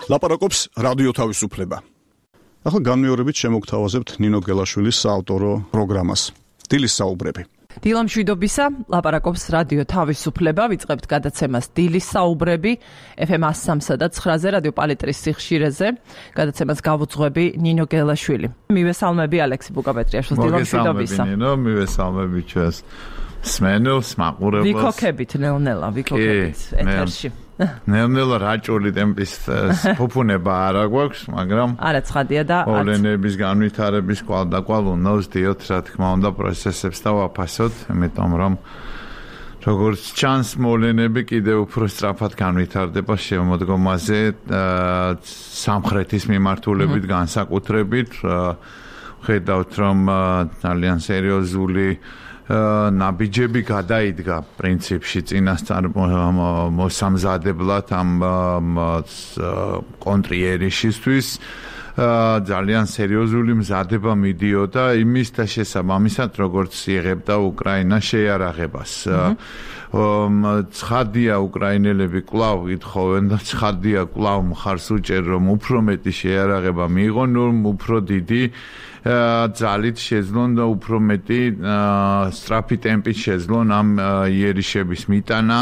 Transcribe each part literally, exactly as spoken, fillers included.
ლაპარაკობს რადიო თავისუფლება. ახლა განმეორებით შემოგთავაზებთ ნინო გელაშვილის საავტორო პროგრამას. დილის საუბრები. დილა მშვიდობისა, ლაპარაკობს რადიო თავისუფლება, ვიწყებთ გადაცემას დილის საუბრები ეფ ემ one oh three და nine-ზე რადიო პალიტრის სიხშირეზე. გადაცემას გავუძღვები ნინო გელაშვილი. მივესალმები ალექსი ბუკაპეტრიაშვილს, დილა მშვიდობისა. მოგესალმები ნინო, მივესალმები ჩვენს სმენელს, მაყურებელს. ვიქოქებით ნელ-ნელა, ვიქოქებით ეთერში. ნელ-ნელა რაჭული ტემპის ფუფუნება არ აქვს, მაგრამ არა ცხადია და მოვლენების განვითარების კვალდაკვალ უნდა ვსდიოთ, რა თქმა უნდა, პროცესებს და ვაფასოთ, იმიტომ რომ როგორც ჩანს მოვლენები კიდევ უფრო სწრაფად განვითარდება შემოდგომაზე სამხრეთის მიმართულებით განსაკუთრებით. ხედავთ რომ ძალიან სერიოზული ნაბიჯები გადაიდგა პრინციპში წინასწარ მოსამზადებლად ამ კონტრიერიშისთვის ძალიან სერიოზული მზადება მიდიოდა იმის და შესაბამისად როგორც იღებდა უკრაინა შეიარაღებას. ცხადია უკრაინელები კვლავ ითხოვენ და ცხადია კვლავ მხარს უჭერ რომ უფრო მეტი შეიარაღება მიიღონ, რომ უფრო დიდი ძალით შეძლონ და უფრო მეტი სწრაფი ტემპით შეძლონ ამ იერიშების მიტანა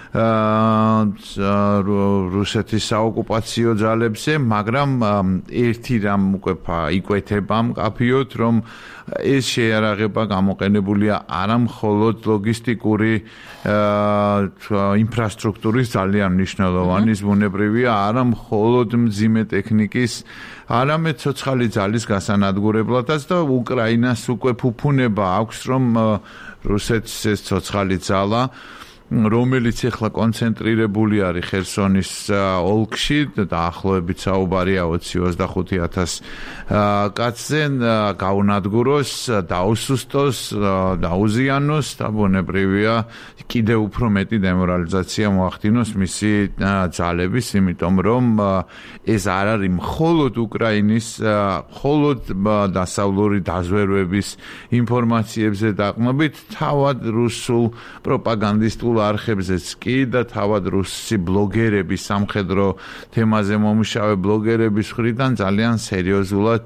რუსეთის საოკუპაციო ძალებზე, მაგრამ ერთი რამ უკვე იკვეთება მკაფიოდ, რომ ეს შეიარაღება გამოყენებულია არა მხოლოდ ლოგისტიკური ინფრასტრუქტურის ძალიან მნიშვნელოვანი ზმუნებრივია, არა მხოლოდ მძიმე ტექნიკის, არამედ ცოცხალი ძალის გასანადგურებლადაც და უკრაინას უკვე ფუფუნება აქვს, რომ რუსეთს ეს ცოცხალი ძალა რომელიც ახლა კონცენტრირებული არის ხერსონის ოლქში დაახლოებით საუბარია ოცი-ოცდახუთი ათას კაცზე გაუნადგუროს, დაუსუსტოს, დაუზიანოს და ბუნებრივია კიდევ უფრო მეტი დემორალიზაცია მოახდინოს მისი ძალების, იმიტომ რომ ეს არ არის მხოლოდ უკრაინის, მხოლოდ დასავლური დაზვერვების ინფორმაციებზე დაყრდნობით, თავად რუსულ პროპაგანდისტულ არხებზეც კი და თავად რუსი ბლოგერები, სამხედრო თემაზე მომუშავე ბლოგერების მხრიდან ძალიან სერიოზულად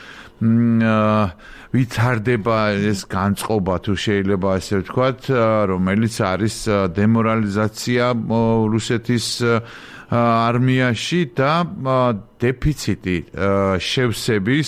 ვითარდება ეს განწყობა, თუ შეიძლება ესე ვთქვათ, რომელიც არის დემორალიზაცია რუსეთის არმიაში და დეფიციტი შევსების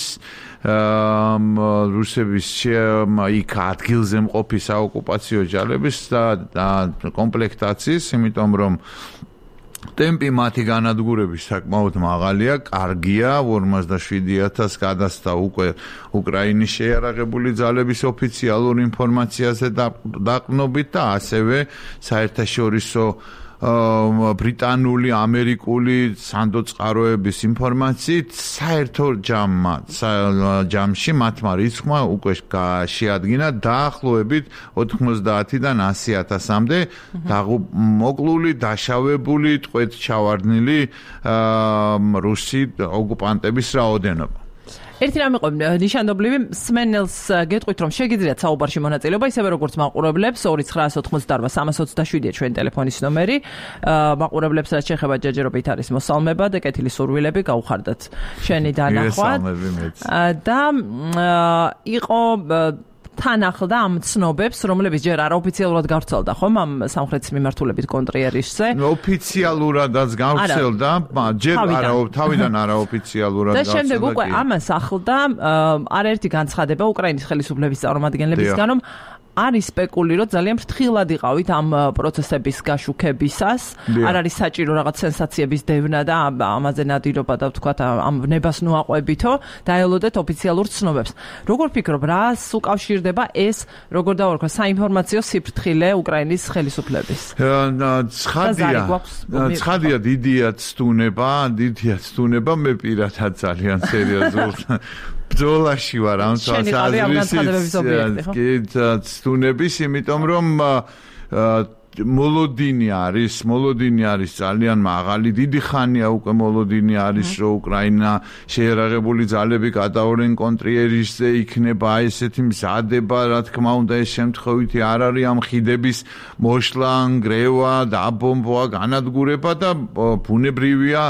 რუსების იქ ადგილზე მყოფი საოკუპაციო ჯარების და კომპლექტაციის, იმიტომ რომ ტემპი მათი განადგურების საკმაოდ მაღალია, კარგია, ორმოცდაშვიდი ათასს გადასცა უკვე უკრაინის შეიარაღებული ძალების ოფიციალურ ინფორმაციაზე დაყრდნობით და ასევე საერთაშორისო ბრიტანული, ამერიკული სანდოწყაროების ინფორმაციით საერთო ჯამმა, ჯამში მათმა რიცხვმა უკვე შეადგინა დაახლოებით ოთხმოცდაათიდან ასი ათასამდე მოკლული, დაშავებული, ტყვედ ჩავარდნილი რუსი ოკუპანტების რაოდენობა. ერთი რამე ყო ნიშანდობლივი სმენელს გეტყვით რომ შეგიძლიათ საუბარში მონაწილეობა ისევე როგორც მაყურებლებს ორი ცხრაას ოცდაოთხმოცდაარბა სამას ოცდაშვიდია ჩვენი ტელეფონის ნომერი მაყურებლებს რაც შეეხება ჯერჯერობით არის მოსალმება და კეთილი სურვილები გაუხარდათ შენი დანახვა და იყო თან ახლდა ამ ცნობებს, რომლებიც ჯერ არაოფიციალურად გავრცელდა ხომ ამ სამხრეთის მიმართულებით კონტრიერიშზე. ოფიციალურადაც გავრცელდა, ჯერ არა თავიდან არაოფიციალურად გავრცელდა. და შემდეგ უკვე ამას ახლდა არაერთი განცხადება უკრაინის ხელისუფლების წარმომადგენლებისგან, რომ არის სპეკულირებთ ძალიან ფრთხილად იყავით ამ პროცესების გაშუქებისას, არ არის საჭირო რაღაც სენსაციების დევნა და ამაზე ნადირობა და ვთქვათ ამ ნებას ნუაყვებითო დაელოდეთ ოფიციალურ ცნობებს. როგორ ფიქრობ, რას უკავშირდება ეს, როგორ დავარქვა, საინფორმაციო სიფრთხილე უკრაინის ხელისუფლების? ცხადია, ცხადია დიდია ცდუნება, დიდია ცდუნება, მე პირადად ძალიან სერიოზულ ბრძოლაში ვარ ამ ცდუნების, იმიტომ რომ მოლოდინი არის, მოლოდინი არის ძალიან მაღალი, დიდი ხანია უკვე მოლოდინი არის, რომ უკრაინა შეიარაღებული ძალები გადაურენ კონტრიერიშზე, იქნება ესეთი მზადება, რა თქმა უნდა, ეს შემთხვევითი არ არის ამ ხიდების მოშლა, ნგრევა, დაბომბვა, განადგურება და ბუნებრივია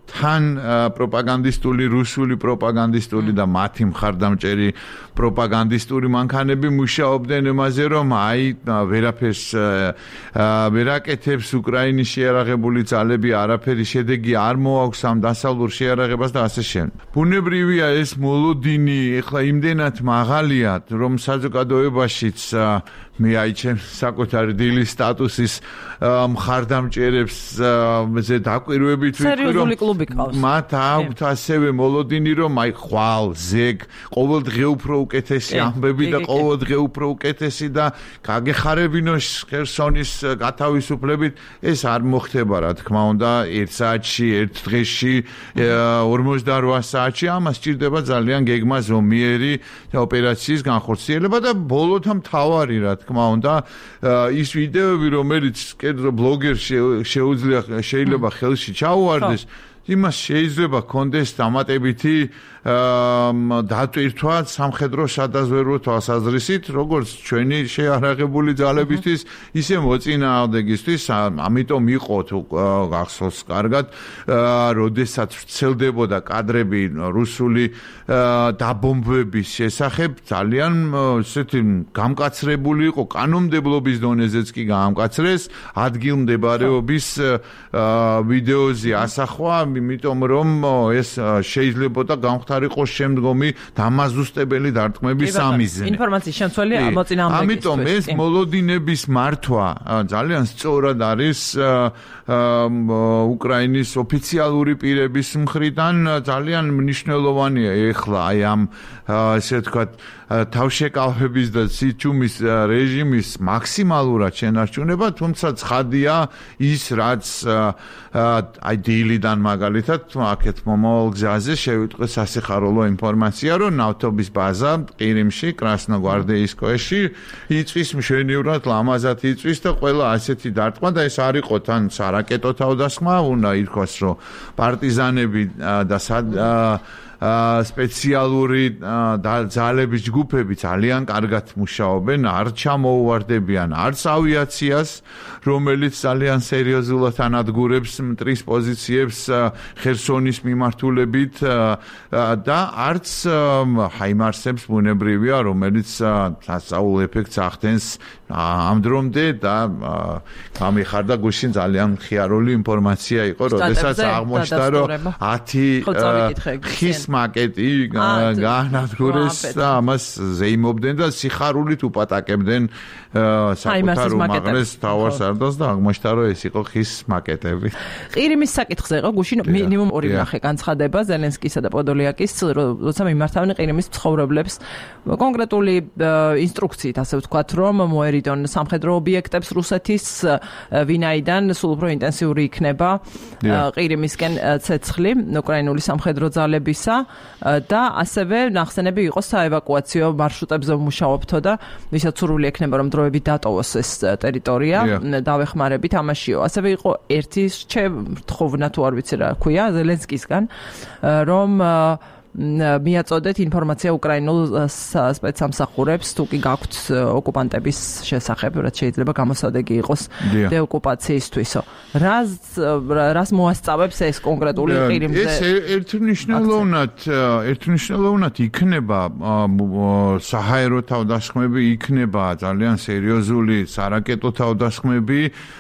თან პროპაგანდისტული რუსული პროპაგანდისტული და მათი მხარდამჭერი პროპაგანდისტური მანქანები მუშაობდნენ იმაზე, რომ აი ვერაფერს ვერაკეთებს უკრაინის შეიარაღებული ძალები, არაფერი შედეგი არ მოაქვს ამ დასავლურ შეიარაღებას და ასე შემდეგ. ბუნებრივია ეს მოლოდინი ეხლა იმდენად მაღალია, რომ საზოგადოებაშიც მე აიჩემ საკუთარი დილის სტატუსის მხარდამჭერებს ზე დაკვირვებით ვიტყვი, რომ მათ აქვთ ასევე მოლოდინი, რომ აი ხვალ, ზეგ, ყოველდღე უფრო უკეთესი ამბები და ყოველდღე უფრო უკეთესი და გაგეხარებინო ხერსონის გათავისუფლებით, ეს არ მოხდება, რა თქმა უნდა, ერთ საათში, ერთ დღეში, ორმოცდაოთხ საათში, ამას სჭირდება ძალიან გეგმა ზომიერი ოპერაციის განხორციელება და ბოლოთა მთავარი, რა თქმა უნდა, ის ვიდეოები, რომელიც კერძო ბლოგერს შეუძლია შეიძლება ხელში ჩაუვარდეს, იმას შეიძლება კონდეს დამატებითი დატვირთვა სამხედრო სადაზვერვო თვალსაზრისით, როგორც ჩვენი შეიარაღებული ძალებისთვის, ისე მოწინააღმდეგისთვის, ამიტომ იყო თუ გახსოვს კარგად, როდესაც ვრცელდებოდა კადრები რუსული დაბომბვების შესახებ, ძალიან ესეთი გამკაცრებული იყო, კანონმდებლობის დონეზეც კი გაამკაცრეს, ადგილმდებარეობის ვიდეოზე ასახვა, იმიტომ რომ ეს შეიძლებოდა გამხდარიყო შემდგომი დამაზუსტებელი დარტყმების სამიზნე. ინფორმაციის შემცველი მოწინააღმდეგისთვის. ამიტომ ეს მოლოდინების მართვა ძალიან სწორად არის უკრაინის ოფიციალური პირების მხრიდან ძალიან მნიშვნელოვანია ეხლა აი ამ ესე ვთქვათ თავშეკავების და სიჩუმის რეჟიმის მაქსიმალურად შენარჩუნება, თუმცა ცხადია ის, რაც აი დილიდან მაგალითად აქეთ მომავალ გზაზე შევიტყვეს სასიხარულო ინფორმაცია, რომ ნავთობის ბაზა ყირიმში, კრასნოგვარდეისკოეში იწვის მშვენივრად, ლამაზად იწვის და ყველა ასეთი დარტყმა და ეს არ იყო თან სარაკეტო თავდასხმა, უნდა ითქვას, რომ პარტიზანები და სპეციალური ძალების ჯგუფები ძალიან კარგად მუშაობენ, არ ჩამოუვარდებიან არც ავიაციას, რომელიც ძალიან სერიოზულად ანადგურებს მტრის პოზიციებს ხერსონის მიმართულებით და არც ჰაიმარსებს ბუნებრივია, რომელიც სასწაულ ეფექტს ახდენს ამ დრომდე და გამიხარდა გუშინ ძალიან მხიარული ინფორმაცია იყო, როდესაც აღმოჩნდა, რომ ათი ხის მაკეტი განადგურეს და ამას ზეიმობდნენ და სიხარულით უპატაკებდნენ საკუთარ უმაღლეს თავარსარდალს და აღმოჩნდა, რომ ეს იყო ხის მაკეტები. ყირიმის საკითხზე იყო გუშინ მინიმუმ ორი ნახე განცხადება ზელენსკისა და პოდოლიაკის, როცა მიმართავენ ყირიმის მცხოვრებლებს კონკრეტული ინსტრუქციით, ასე ვთქვათ, რომ მოერიდონ სამხედრო ობიექტებს რუსეთის, ვინაიდან სულ უფრო ინტენსიური იქნება ყირიმისკენ ცეცხლი უკრაინული სამხედრო ძალებისა და ასევე ნახსენები იყო საევაკუაციო მარშრუტებზე მუშაობთო და ვისაც სურვილი ექნება, რომ დროებით დატოვოს ეს ტერიტორია, დავეხმარებით ამაშიო. ასევე იყო ერთი რჩევნა თუ არ ვიცი რა ქვია ზელენსკისგან, რომ მიაწოდეთ ინფორმაცია უკრაინულ სპეცსამსახურებს, თუ კი გაქვთ ოკუპანტების შესახებ, რაც შეიძლება გამოსადეგი იყოს დეოკუპაციისთვისო. რას რას მოასწავებს ეს კონკრეტული ყირიმზე? ეს ერთმნიშვნელოვნად ერთმნიშვნელოვნად იქნება საჰაერო თავდასხმები, იქნება ძალიან სერიოზული სარაკეტო თავდასხმები,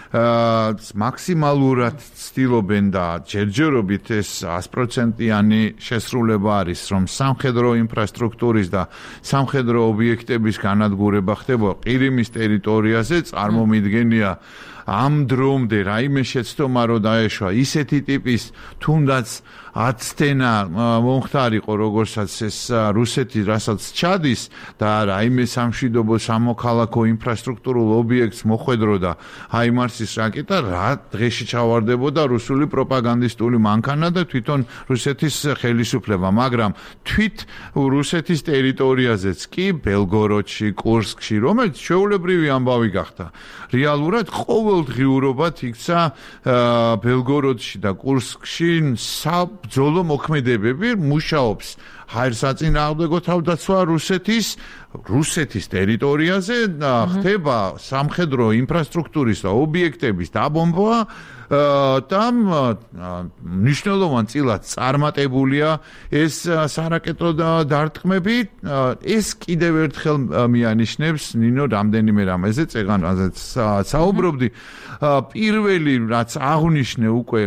მაქსიმალურად ცდილობენ და ჯერჯერობით ეს sto პროცენტიანი შესრულება არის, რომ სამხედრო ინფრასტრუქტურის და სამხედრო ობიექტების განადგურება ხდება ყირიმის ტერიტორიაზე, წარმომიდგენია ამ დრომდე რაიმე შეცდომა რო დაეშვა ისეთი ტიპის თუნდაც აცდენა მომხდარიყო, როგორცაც ეს რუსეთი რასაც ჩადის და რაიმე სამშვიდობო სამოქალაქო ინფრასტრუქტურულ ობიექტს მოხვედროდა ჰაიმარსის რაკეტა, რა დღეში ჩავარდებოდა რუსული პროპაგანდისტული მანქანა და თვითონ რუსეთის ხელისუფლება, მაგრამ თვით რუსეთის ტერიტორიაზეც კი ბელგოროდში, კურსკში, რომელიც შეულებრივი ამბავი გახდა. რეალურად ყოველდღიურობად იქცა ბელგოროდში და კურსკში ბრძოლო მოქმედებები მუშაობს ჰაერსაწინააღმდეგო თავდაცვა რუსეთის რუსეთის ტერიტორიაზე ხდება სამხედრო ინფრასტრუქტურის და ობიექტების დაბომბვა და მნიშვნელოვან წილად წარმატებულია ეს სარაკეტო დარტყმები ეს კიდევ ერთხელ მიანიშნებს ნინო რამდენიმე რამეზე წეგანაზე საუბრობდი პირველი რაც აღნიშნე უკვე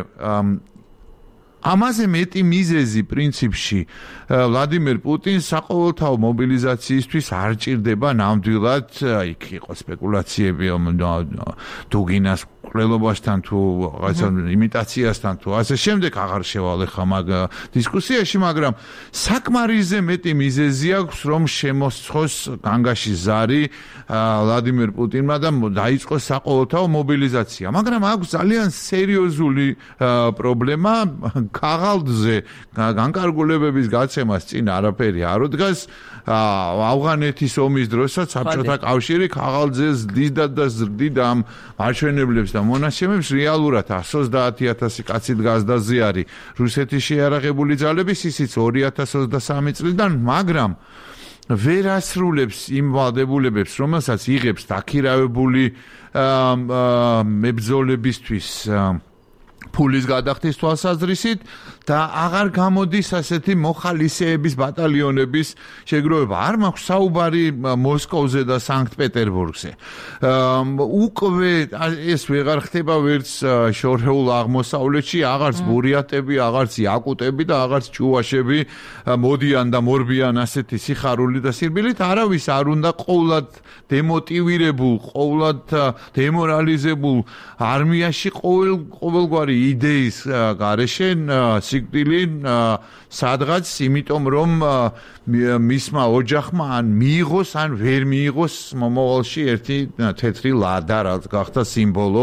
ამაზე მეტი მიზეზი პრინციპში ვლადიმერ პუტინს საყოველთაო მობილიზაციისთვის არ ჭირდება ნამდვილად იქ იყო სპეკულაციები დუგინას ყრელობასთან თუ რაღაცა იმიტაციასთან თუ ასე შემდეგ აღარ შევალე ხა მაგ დისკუსიაში მაგრამ საკმარისზე მეტი მიზეზი აქვს რომ შემოსწოს განგაში ზარი ვლადიმერ პუტინმა და დაიწყოს საყოველთაო მობილიზაცია მაგრამ აქვს ძალიან სერიოზული პრობლემა ქაღალდზე განკარგულებების გაცემას წინ არაფერი არ უდგას ავღანეთის ომის დროსაც საბჭოთა კავშირი ქაღალდზე ზრდიდა და ზრდიდა ამ მარშვენებლებს და მონაშემებს რეალურად εκατს ოცდაათი ათასი კაცი დგას და ზიარი რუსეთის შეიარაღებული ძალების ისიც ორი ათას ოცდასამი წლიდან მაგრამ ვერ ასრულებს იმ ვალდებულებებს რომელსაც იღებს დაქირავებული მებრძოლებისთვის ფულის გადახდის თვალსაზრისით და აღარ გამოდის ასეთი მოხალისეების ბატალიონების შეგროვება. არ მაქვს საუბარი მოსკოვზე და სანქტ-პეტერბურგზე. უკვე ეს ვეღარ ხდება ვერც შორეულ აღმოსავლეთში, აღარც ბურიატები, აღარც იაკუტები და აღარც ჩუვაშები მოდიან და მორბიან ასეთი სიხარული და სირბილით. არავის არ უნდა ყოვლად დემოტივირებულ, ყოვლად დემორალიზებულ არმიაში ყოველ ყოველგვარი იდეის გარეშე სიკვდილი სადღაც იმიტომ რომ მისმა ოჯახმა ან მიიღოს ან ვერ მიიღოს მომავალში ერთი თეთრი ლადა რაც გახდა სიმბოლო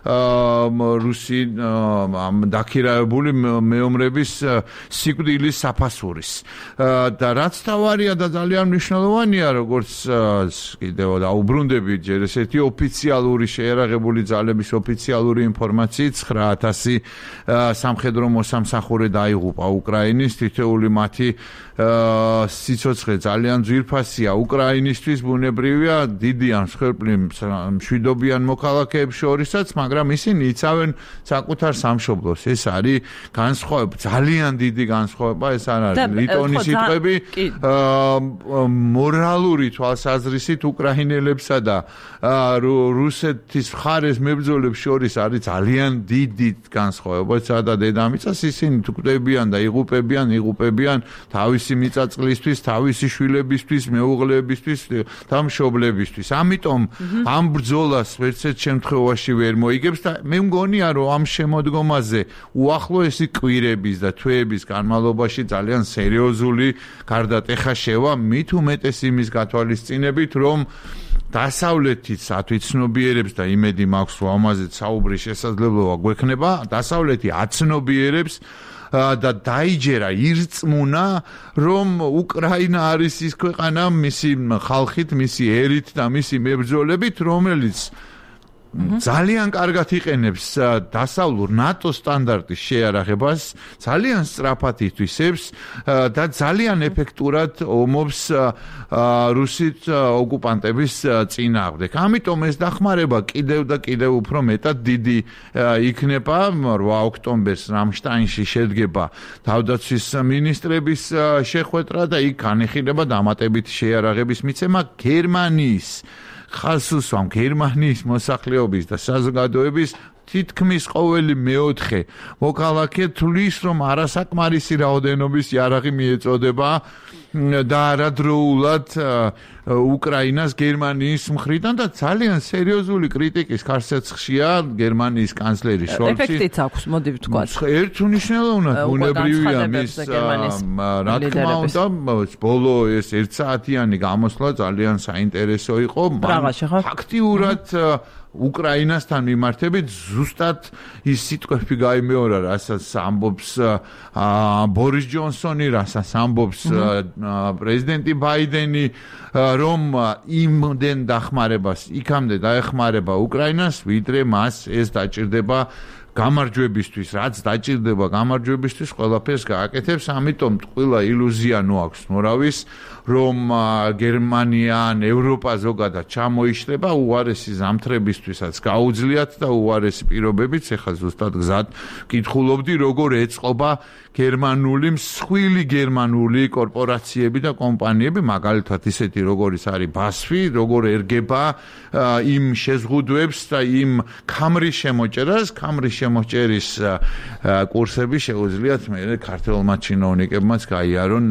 რუსი დაქირავებული მეომრების სიკვდილის საფასურის და რაც თავარია და ძალიან მნიშვნელოვანია როგორც კიდევ დაუბრუნდები ჯერ ესეთი ოფიციალური შეიარაღებული ძალების ოფიციალური ინფორმაციით ცხრა ათასი სამხედრო მოსამსახურე დაიღუპა უკრაინის თითოეული მათი სიცოცხლე ძალიან ძვირფასია უკრაინისთვის ბუნებრივია დიდი ან მსხვერპლი მშვიდობიან მოქალაქეებს შორისაც მაგრამ ისინი იცავენ საკუთარ სამშობლოს ეს არის განსხვავება ძალიან დიდი განსხვავება ეს არ არის ლიტონის სიტყვები მორალური თვალსაზრისით უკრაინელებსა და რუსეთის მხარეს მებრძოლებს შორის არის ძალიან დიდი განსხვავება სადა დედამიწას ისინი თუ კვდებიან და იღუპებიან იღუპებიან თავისი მიწაწლისთვის, თავისი შვილებისთვის, მეუღლეებისთვის და მშობლებისთვის. ამიტომ ამ ბრძოლას ვერცერთ შემთხვევაში ვერ მოიგებს და მე მგონია რომ ამ შემოდგომაზე უახლოესი კვირების და თვეების განმავლობაში ძალიან სერიოზული გარდატეხა შევა მით უმეტეს იმის გათვალისწინებით რომ დასავლეთიც ათვიცნობიერებს და იმედი მაქვს რომ ამაზე საუბრის შესაძლებლობა გვექნება დასავლეთი აცნობიერებს და დაიჯერა ირწმუნა რომ უკრაინა არის ის ქვეყანა მისი ხალხით, მისი ერით და მისი მებრძოლებით რომელიც ძალიან კარგად იყენებს დასავლურ ნატო სტანდარტის შეიარაღებას, ძალიან სწრაფად ითვისებს და ძალიან ეფექტურად ომობს რუსით ოკუპანტების წინააღმდეგ. ამიტომ ეს დახმარება კიდევ და კიდევ უფრო მეტად დიდი იქნება. რვა ოქტომბერს რამშტაინში შედგება თავდაცვის მინისტრების შეხვედრა და იქ განიხილება დამატებითი შეიარაღების მიცემა გერმანიის ხალხსუსამ გერმანიის მოსახლეობის და საზოგადოების თითქმის ყოველი მეოთხე მოქალაქე თვლის რომ არასაკმარისი რაოდენობის იარაღი მიეწოდება და არადროულად უკრაინას გერმანიის მხრიდან და ძალიან სერიოზული კრიტიკის გარსეცხშია გერმანიის კანცლერი შოლცი. ეფექტიც აქვს, მოდი ვთქვათ. ერთ უნიშნელოვნად ბუნებრივია მის რა თქმა უნდა ბოლო ეს ერთ საათიანი გამოსვლა ძალიან საინტერესო იყო. ფაქტიურად უკრაინასთან მიმართებით ზუსტად ის სიტყვები გაიმეორა, რასაც ამბობს ბორის ჯონსონი, რასაც ამბობს პრეზიდენტი ბაიდენი, რომ იმდენ დახმარებას იქამდე დაეხმარება უკრაინას, ვიდრე მას ეს დაჭირდება გამარჯვებისთვის, რაც დაჭირდება გამარჯვებისთვის, ყველაფერს გააკეთებს, ამიტომ ყველა ილუზია ნუ აქვს მორავის, რომ გერმანია ან ევროპა ზოგადად ჩამოიშლება უარესი ზამთრებისთვისაც გაუძლიათ და უარესი პირობებით, ეხლა ზუსტად გზად კითხულობდი, როგორ ეწყობა გერმანული მსხვილი გერმანული კორპორაციები და კომპანიები, მაგალითად ისეთი როგორიც არის ბასფი, როგორ ერგება იმ შეზღუდვებს და იმ ქამრის შემოჭერას, ქამრის შემოჭერის კურსები შეუძლიათ მე ქართველმა ჩინოვნიკებმაც გაიარონ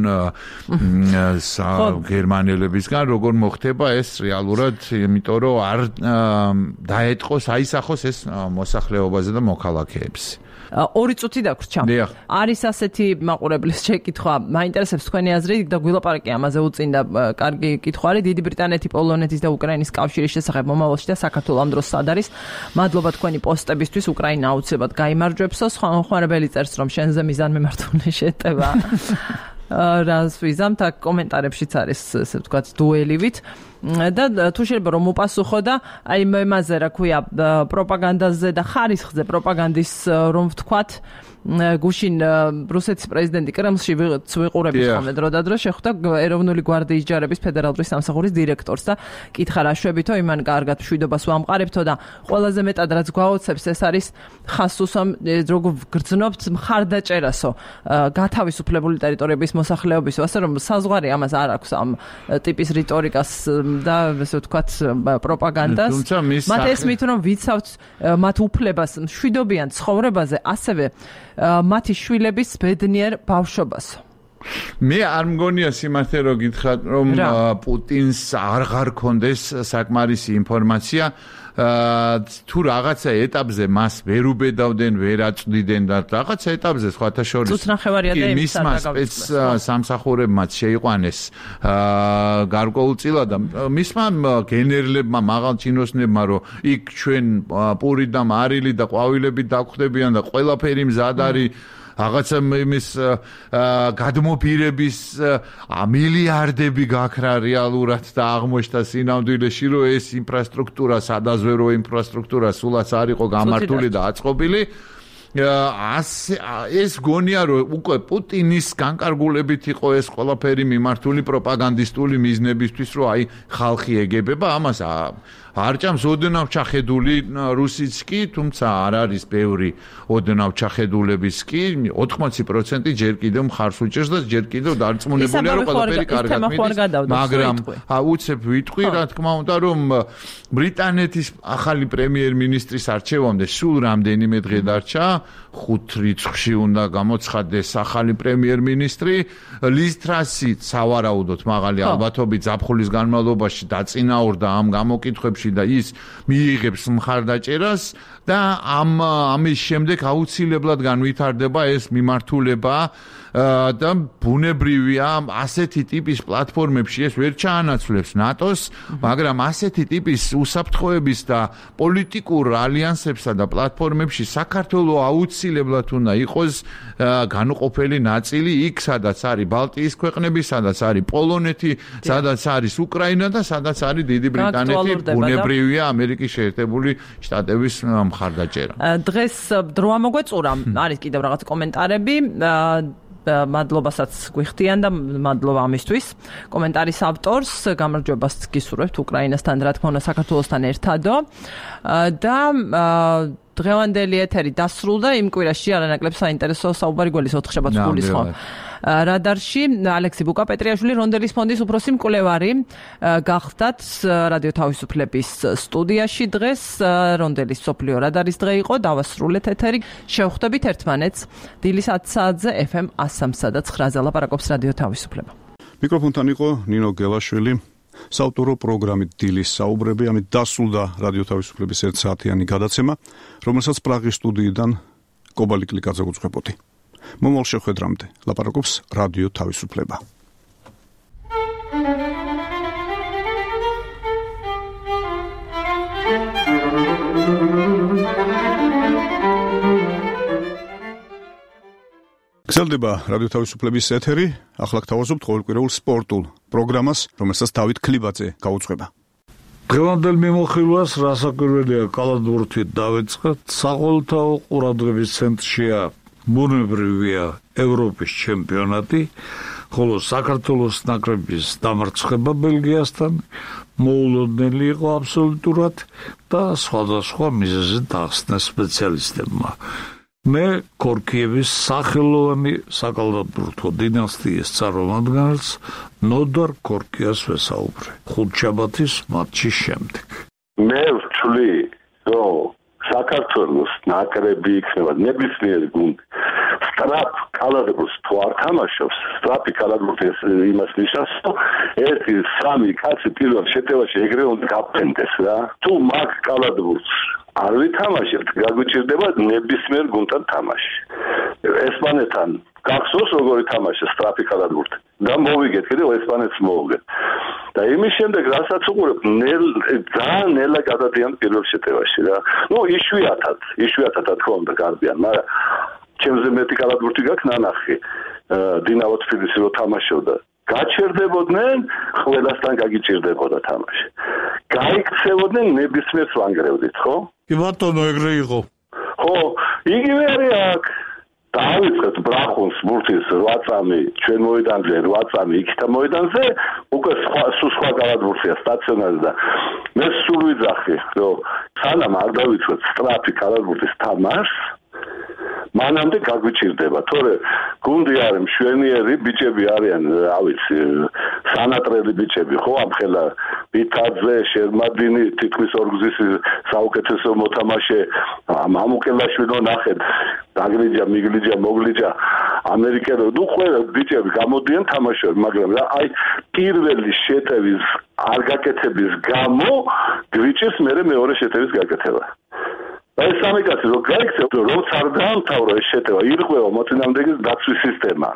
გერმანელებისგან, როგორ მოხდება ეს რეალურად, იმიტომ რომ არ დაეტყოს, აისახოს ეს მოსახლეობაზე და მოქალაქეებს. ორი წუთი დაგვრჩა. არის ასეთი მაყურებლის შეკითხვა, მაინტერესებს თქვენი აზრი და გვილაპარაკე ამაზე უწინდა კარგი კითხვა არის დიდი ბრიტანეთი, პოლონეთის და უკრაინის კავშირის შესახებ მომავალში და საქართველოს ამ დროს სად არის. მადლობა თქვენი პოსტებისთვის, უკრაინა აუცილებლად გაიმარჯვებსო. სხვა მოხმარებელი წერს, რომ შენზე მიზანმიმართული შეტევა. რას ვიზამთ, აქ კომენტარებშიც არის, ესე ვთქვათ, დუელივით. და თუ შეიძლება რომ უპასუხო და აი მემაზე რა ქვია პროპაგანდაზე და ხარისხზე პროპაგანდის რომ ვთქვათ გუშინ რუსეთის პრეზიდენტი კრემლში ვიყურებით ხოლმე დროდადრო შეხვდა ეროვნული გვარდიის ჯარების ფედერალური სამსახურის დირექტორს და კითხა რა შვებითო იმან კარგად მშვიდობას ვამყარებთო და ყველაზე მეტად რაც გვაოცებს ეს არის ხასუსამ როგორ გრძნობთ მხარდაჭერასო გათავისუფლებული ტერიტორიების მოსახლეობისო ასე რომ საზღვარი ამას არ აქვს ამ ტიპის რიტორიკას და ესე ვთქვათ პროპაგანდას მათ ესმით რომ ვიცავთ მათ უფლებას მშვიდობიან ცხოვრებაზე ასევე მათი შვილების ბედნიერ ბავშვობას. მე არ მგონია სიმართლე რომ გითხრათ რომ პუტინს აღარ ქონდეს საკმარისი ინფორმაცია თუ რაღაცა ეტაპზე მას ვერ უბედავდნენ, ვერ აწვდიდნენ და რაღაცა ეტაპზე სხვათა შორის მის სპეც სამსახურებმაც შეიყვანეს გარკვეულწილად და მისმა გენერლებმა, მაღალ ჩინოსნებმა რომ იქ ჩვენ პური და მარილი და ყვავილები დაგვხდებიან და ყველაფერი მზად არის რაღაცა იმის გადმოფირების მილიარდები გაქრა რეალურად და აღმოჩნდა სინამდვილეში რომ ეს ინფრასტრუქტურა სადაზვერო ინფრასტრუქტურა სულაც არ იყო გამართული და აწყობილი ეს გონია რომ უკვე პუტინის განკარგულებით იყო ეს ყველაფერი მიმართული პროპაგანდისტული მიზნებისთვის რომ აი ხალხი ეგებება ამას არ ჭამს ოდნავ ჩახედული რუსიც კი, თუმცა არ არის ბევრი ოდნავ ჩახედულების კი, ოთხმოცი პროცენტი ჯერ კიდევ მხარს უჭერს და ჯერ კიდევ დარწმუნებულია რომ ყველაფერი კარგად მიდის, მაგრამ უცებ ვიტყვი, რა თქმა უნდა, რომ ბრიტანეთის ახალი პრემიერ-მინისტრის არჩევამდე სულ რამდენიმე დღე დარჩა, ხუთ რიცხვში უნდა გამოცხადდეს ახალი პრემიერ-მინისტრი, ლის ტრასი სავარაუდოდ მაღალი ალბათობით ზაფხულის განმავლობაში დაწინაურდა ამ გამოკითხვებში და ის მიიღებს მხარდაჭერას და ამ ამის შემდეგ აუცილებლად განვითარდება ეს მიმართულება და ბუნებრივია ასეთი ტიპის პლატფორმებში ეს ვერ ჩაანაცვლებს ნატოს, მაგრამ ასეთი ტიპის უსაფრთხოების და პოლიტიკურ ალიანსებსა და პლატფორმებში საქართველოს აუცილებლად უნდა იყოს განუყოფელი ნაწილი იქ, სადაც არის ბალტიის ქვეყნები, სადაც არის პოლონეთი, სადაც არის უკრაინა და სადაც არის დიდი ბრიტანეთი, ბუნებრივია ამერიკის შეერთებული შტატების მხარდაჭერა. დღეს დრო ამოგვეწურა, არის კიდევ რაღაც კომენტარები მადლობასაც გვიხდიან და მადლობა ამისთვის. კომენტარის ავტორს გამარჯვებას გისურვებთ უკრაინასთან, რა თქმა უნდა, საქართველოსთან ერთადო და დღევანდელი ეთერი დასრულდა იმ კვირაში არანაკლებ საინტერესო საუბარი გველის ოთხშაბათს გულისხმობ. რადარში ალექსი ბუკა-პეტრიაშვილი რონდელის ფონდის უფროსი მკვლევარი გახდათ რადიო თავისუფლების სტუდიაში დღეს რონდელის სოფლიო რადარის დღე იყო დავასრულეთ ეთერი შევხვდებით ერთმანეთს დილის ათი საათზე ეფ ემ one oh three და nine-ზე ლაპარაკობს რადიო თავისუფლება. მიკროფონთან იყო ნინო გელაშვილი. საავტორო პროგრამით დილის საუბრები, ამით დასრულდა რადიო თავისუფლების ერთ საათიანი გადაცემა, რომელსაც პრაღის სტუდიიდან კობალი კლიკაძე უძღვებოდი. მომავალ შეხვედრამდე ლაპარაკობს რადიო თავისუფლება. გრძელდება რადიო თავისუფლების ეთერი, ახლა გთავაზობთ ყოველკვირეულ სპორტულ პროგრამას, რომელსაც დავით ქლიბაძე გაუძღვება. დღევანდელ მიმოხილვას რასაკვირველია კალათბურთით დავიწყეთ. საყოველთაო ყურადღების ცენტრშია ბუნებრივია ევროპის ჩემპიონატი, ხოლო საქართველოს ნაკრების დამარცხება ბელგიასთან მოულოდნელი იყო აბსოლუტურად და სხვადასხვა მიზეზით ახსნეს სპეციალისტებმა. მე ქორქიევის სახელოვანი საკალათბურთო დინასტიის წარმომადგენელს ნოდარ ქორქიას ვესაუბრე ხუთშაბათის მატჩის შემდეგ. მე ვთვლი, რომ საქართველოს ნაკრები იქნება ნებისმიერი გუნდი სწრაფ კალათბურთს თუ არ თამაშობს, სწრაფი კალათბურთი იმას ნიშნავს, რომ ერთი სამი კაცი პირველ შეტევაში ეგრევე უნდა გაფრენდეს რა. თუ მაგ კალათბურთს არ ვითამაშებთ, გაგვიჭირდება ნებისმიერ გუნდთან თამაში. ესპანეთთან გახსოვს როგორი თამაშია სწრაფი კალათბურთი და მოვიგეთ კიდევ ესპანეთს მოვიგეთ. და იმის შემდეგ რასაც უყურებ, ძალიან ნელა გადადიან პირველ შეტევაში რა. ნუ იშვიათად, იშვიათად რა თქმა უნდა გარბიან, მაგრამ ჩემზე მეტი კალათბურთი გაქვს ნანახი. დინამო თბილისი რო თამაშობდა, გაჩერდებოდნენ, ყველასთან გაგიჭირდებოდა თამაში. გაიქცევოდნენ ნებისმიერს ვანგრევდით, ხო? კი ბატონო, ეგრე იყო. ხო, იგივე არის აქ. დავიწყეთ ბრახუნს ბურთის რვა წამი ჩვენ მოედანზე, რვა წამი იქით მოედანზე, უკვე სხვა სხვა კალათბურთია სტაციონარი და მე სულ ვიძახი, რომ სანამ არ დავიწყეთ სწრაფი კალათბურთის თამაშს, მანამდე გაგვიჭირდება, თორე გუნდი არის მშვენიერი, ბიჭები არიან, რა ვიცი, სანატრელი ბიჭები, ხო, ამხელა ბითაძე, შერმადინი, თითქმის ორგზის საუკეთესო მოთამაშე, მამუკელაშვილო ნახეთ, დაგლიჯა, მიგლიჯა, მოგლიჯა, ამერიკელო, ნუ ყველა ბიჭები გამოდიან თამაშობენ, მაგრამ რა, აი პირველი შეტევის არ გაკეთების გამო გვიჭირს მერე მეორე შეტევის გაკეთება. ეს სამი კაცი რო გაიქცევ, როცა არ დაამთავრა ეს შეტევა, ირღვევა მოწინააღმდეგის დაცვის სისტემა.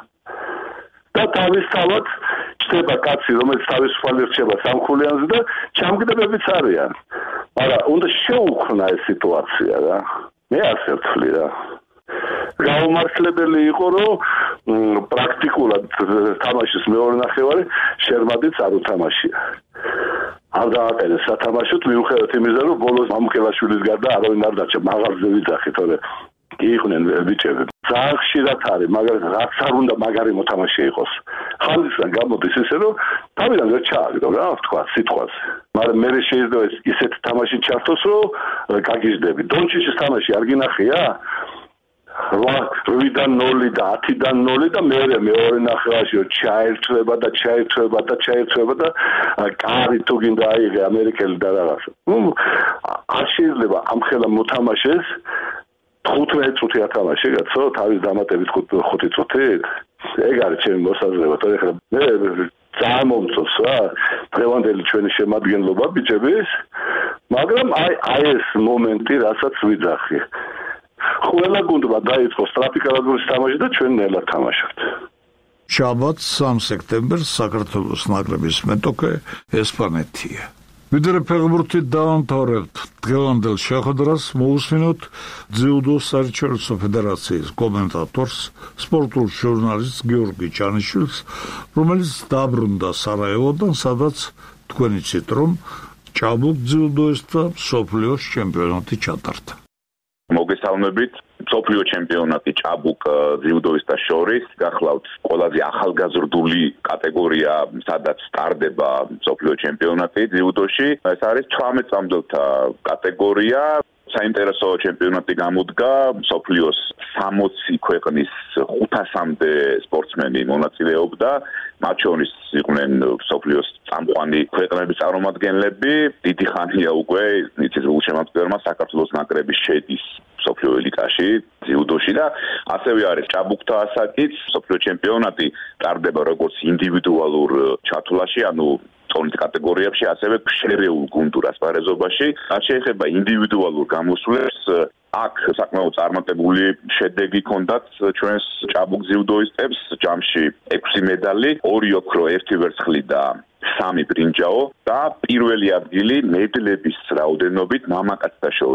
და თავისთავად ჩდება კაცი, რომელიც თავისუფალი რჩება სამხულიანზე და ჩამგდებებიც არიან. მაგრამ უნდა შეუქმნა ეს სიტუაცია რა. მე ასე ვთვლი რა. გაუმართლებელი იყო, რომ პრაქტიკულად თამაშის მეორე ნახევარი შერმადიც არ უთამაშია. არ დააყენეს სათამაშოდ მიუხედავად იმისა, რომ ბოლოს მამუკელაშვილის გარდა არავინ არ დარჩა, მაღალზე ვიძახი, თორე იყვნენ ბიჭები. ძალიან ხშირად არის, მაგრამ რაც არ უნდა მაგარი მოთამაშე იყოს. ხანდისგან გამოდის ისე, რომ თავიდან ვერ ჩააგდო რა, თქვა სიტყვაზე. მაგრამ მე შეიძლება ისეთ თამაში ჩართოს, რომ გაგიჟდები. დონჩიჩის თამაში არ გინახია? რვიდან ნოლი და ათიდან ნოლი და მეორე მეორე ნახევარში ჩაერთვება და ჩაერთვება და ჩაერთვება და კარი თუ გინდა აიღე ამერიკელი და რაღაცა. ნუ არ შეიძლება ამხელა მოთამაშეს თხუთმეტი წუთი ათამაშე, კაცო, თავის დამატებით ხუთი წუთით. ეგ არის ჩემი მოსაზრება, თორე ხა მე ძალიან მომწონს რა დღევანდელი ჩვენი შემადგენლობა ბიჭების, მაგრამ აი აი ეს მომენტი, რასაც ვიძახი. ყველა გუნდმა დაიწყო სწრაფი კალათბურთის თამაში და ჩვენ ნელა თამაშობთ. შაბათს სამი სექტემბერს საქართველოს ნაკრების მეტოქე ესპანეთია. ვიდრე ფეხბურთით დავამთავრებთ დღევანდელ შეხვედრას, მოусმინოთ ძიუდოს საერთაშორისო ფედერაციის კომენტატორს, სპორტულ ჟურნალისტს გიორგი ჭანიშვილს, რომელიც დაბრუნდა სარაევოდან, სადაც თქვენ იცით, რომ ჭაბუკ ძიუდოისტთა მსოფლიოს ჩემპიონატი ჩატარდა. მოგესალმებით. მსოფლიო ჩემპიონატი ჭაბუკ ძიუდოისტთა შორის გახლავთ ყველაზე ახალგაზრდული კატეგორია, სადაც სტარდება მსოფლიო ჩემპიონატი ძიუდოში. ეს არის ცხრამეტ წამდელთა კატეგორია. საინტერესო ჩემპიონატი გამოდგა, მსოფლიოს სამოცი ქვეყნის ხუთასამდე სპორტსმენი მონაწილეობდა. მათ შორის იყვნენ მსოფლიოს წამყვანი ქვეყნების წარმომადგენლები. დიდი ხანია უკვე იცით გულშემატკივრებმა საქართველოს ნაკრები შედის მსოფლიო ელიტაში ძიუდოში და ასევე არის ჭაბუკთა ასაკიც. მსოფლიო ჩემპიონატი ტარდება როგორც ინდივიდუალურ ჩათვლაში, ანუ წონით კატეგორიებში, ასევე შერეულ გუნდურ ასპარეზობაში. რაც შეეხება ინდივიდუალურ გამოსვლებს, აქ საკმაოდ წარმატებული შედეგი ჰქონდათ ჩვენს ჭაბუკ ძიუდოისტებს, ჯამში ექვსი მედალი, ორი ოქრო, ერთი ვერცხლი და სამი ბრინჯაო და პირველი ადგილი მედლების რაოდენობით მამაკაცთა შორის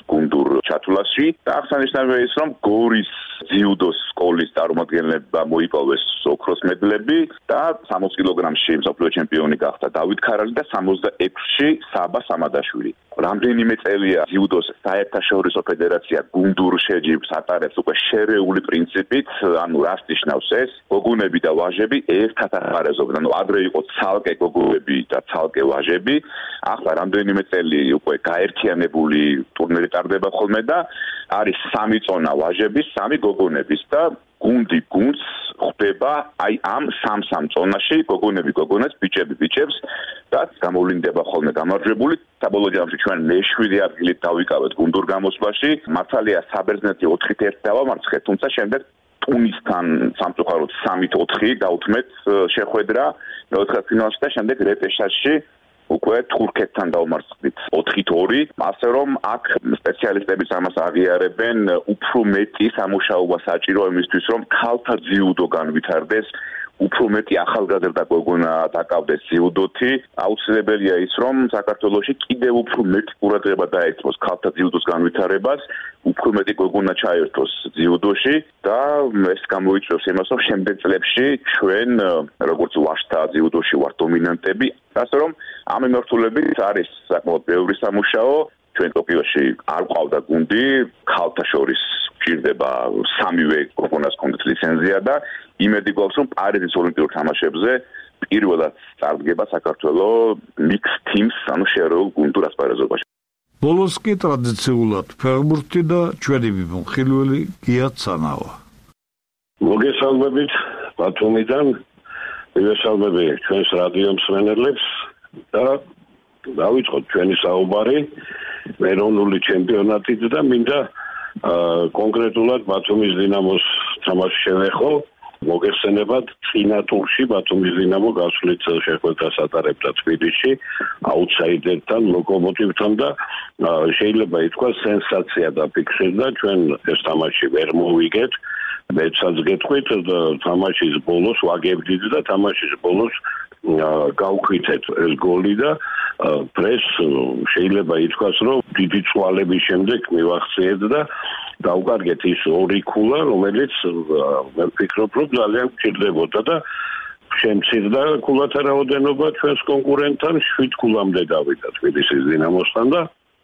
გუნდურ ჩათვლაში და აღსანიშნავია ის, რომ გორის ძიუდოს სკოლის წარმომადგენლებმა მოიპოვეს ოქროს მედლები და სამოცი კილოგრამში მსოფლიო ჩემპიონი გახდა დავით ქარალი და სამოცდაექვსში საბა სამადაშვილი. რამდენიმე წელია ძიუდოს საერთაშორისო ფედერაცია გუნდურ შეჯიბრს ატარებს უკვე შერეული პრინციპით, ანუ რას ნიშნავს ეს? გოგონები და ვაჟები ერთად ახარეზობენ, ანუ ადრე იყო ცალკე გოგონები და ცალკე ვაჟები, ახლა რამდენიმე წელი უკვე გაერთიანებული ტურნირი ტარდება ხოლმე და არის სამი წონა ვაჟების, სამი გოგონების და გუნდი გუნდს ხვდება აი ამ სამ-სამ წონაში, გოგონები გოგონებს, ბიჭები ბიჭებს და გამოვლინდება ხოლმე გამარჯვებული. საბოლოო ჯამში ჩვენ მეშვიდე ადგილით დავიკავეთ გუნდურ გამოსვლაში. მართალია საბერძნეთი ოთხით ერთ დავამარცხეთ, თუმცა შემდეგ ტუნისთან სამწუხაროდ სამით ოთხი გაუთმეთ შეხვედრა მეოთხედფინალში და შემდეგ რეპეშაჟში უკვე თურქეთთან დავმარცხდით ოთხით ორი, ასე რომ აქ სპეციალისტებიც ამას აღიარებენ, უფრო მეტი სამუშაოა საჭირო იმისთვის, რომ ქალთა ძიუდო განვითარდეს, უფრო მეტი ახალგაზრდა გოგონა დაკავდეს ძიუდოთი. აუცილებელია ის, რომ საქართველოში კიდევ უფრო მეტი ყურადღება დაეცმოს ქალთა ძიუდოს განვითარებას, უფრო მეტი გოგონა ჩაერთოს ძიუდოში და ეს გამოიწვევს იმას, რომ შემდეგ წლებში ჩვენ როგორც ვაჟთა ძიუდოში ვართ დომინანტები, ასე რომ ამ მიმართულებით არის საკმაოდ ბევრი სამუშაო. ჩვენ ტოკიოში არ ყავდა გუნდი, ქალთა შორის ჭირდება სამივე გოგონას კონდეთ ლიცენზია და იმედი გვაქვს, რომ პარიზის ოლიმპიურ თამაშებზე პირველად წარდგება საქართველოს mixed teams, ანუ შერეულ გუნდურ ასპარეზობაში. ბოლოს კი ტრადიციულად ფეხბურთი და ჩვენი მიმოხილველი გია ცანავა. მოგესალმებით ბათუმიდან, მოგესალმები ჩვენს რადიო მსმენელებს და დავიწყოთ ჩვენი საუბარი ეროვნული ჩემპიონატით და მინდა კონკრეტულად ბათუმის დინამოს თამაში შევეხო. მოგეხსენებათ, წინა ტურში ბათუმის დინამო გასვლით შეხვედრას ატარებდა თბილისში აუთსაიდერთან, ლოკომოტივთან და შეიძლება ითქვას სენსაცია დაფიქსირდა. ჩვენ ეს თამაში ვერ მოვიგეთ. მეცაც გეტყვით, თამაშის ბოლოს ვაგებდით და თამაშის ბოლოს გავკვითეთ ეს გოლი და პრეს შეიძლება ითქვას, რომ დიდი წვალების შემდეგ მივახციეთ და დავკარგეთ ის ორი ქულა, რომელიც მე ვფიქრობ, რომ ძალიან გჭირდებოდა და შემცირდა ქულათა რაოდენობა ჩვენს კონკურენტთან, შვიდ ქულამდე დავიდა თბილისის დინამოსთან და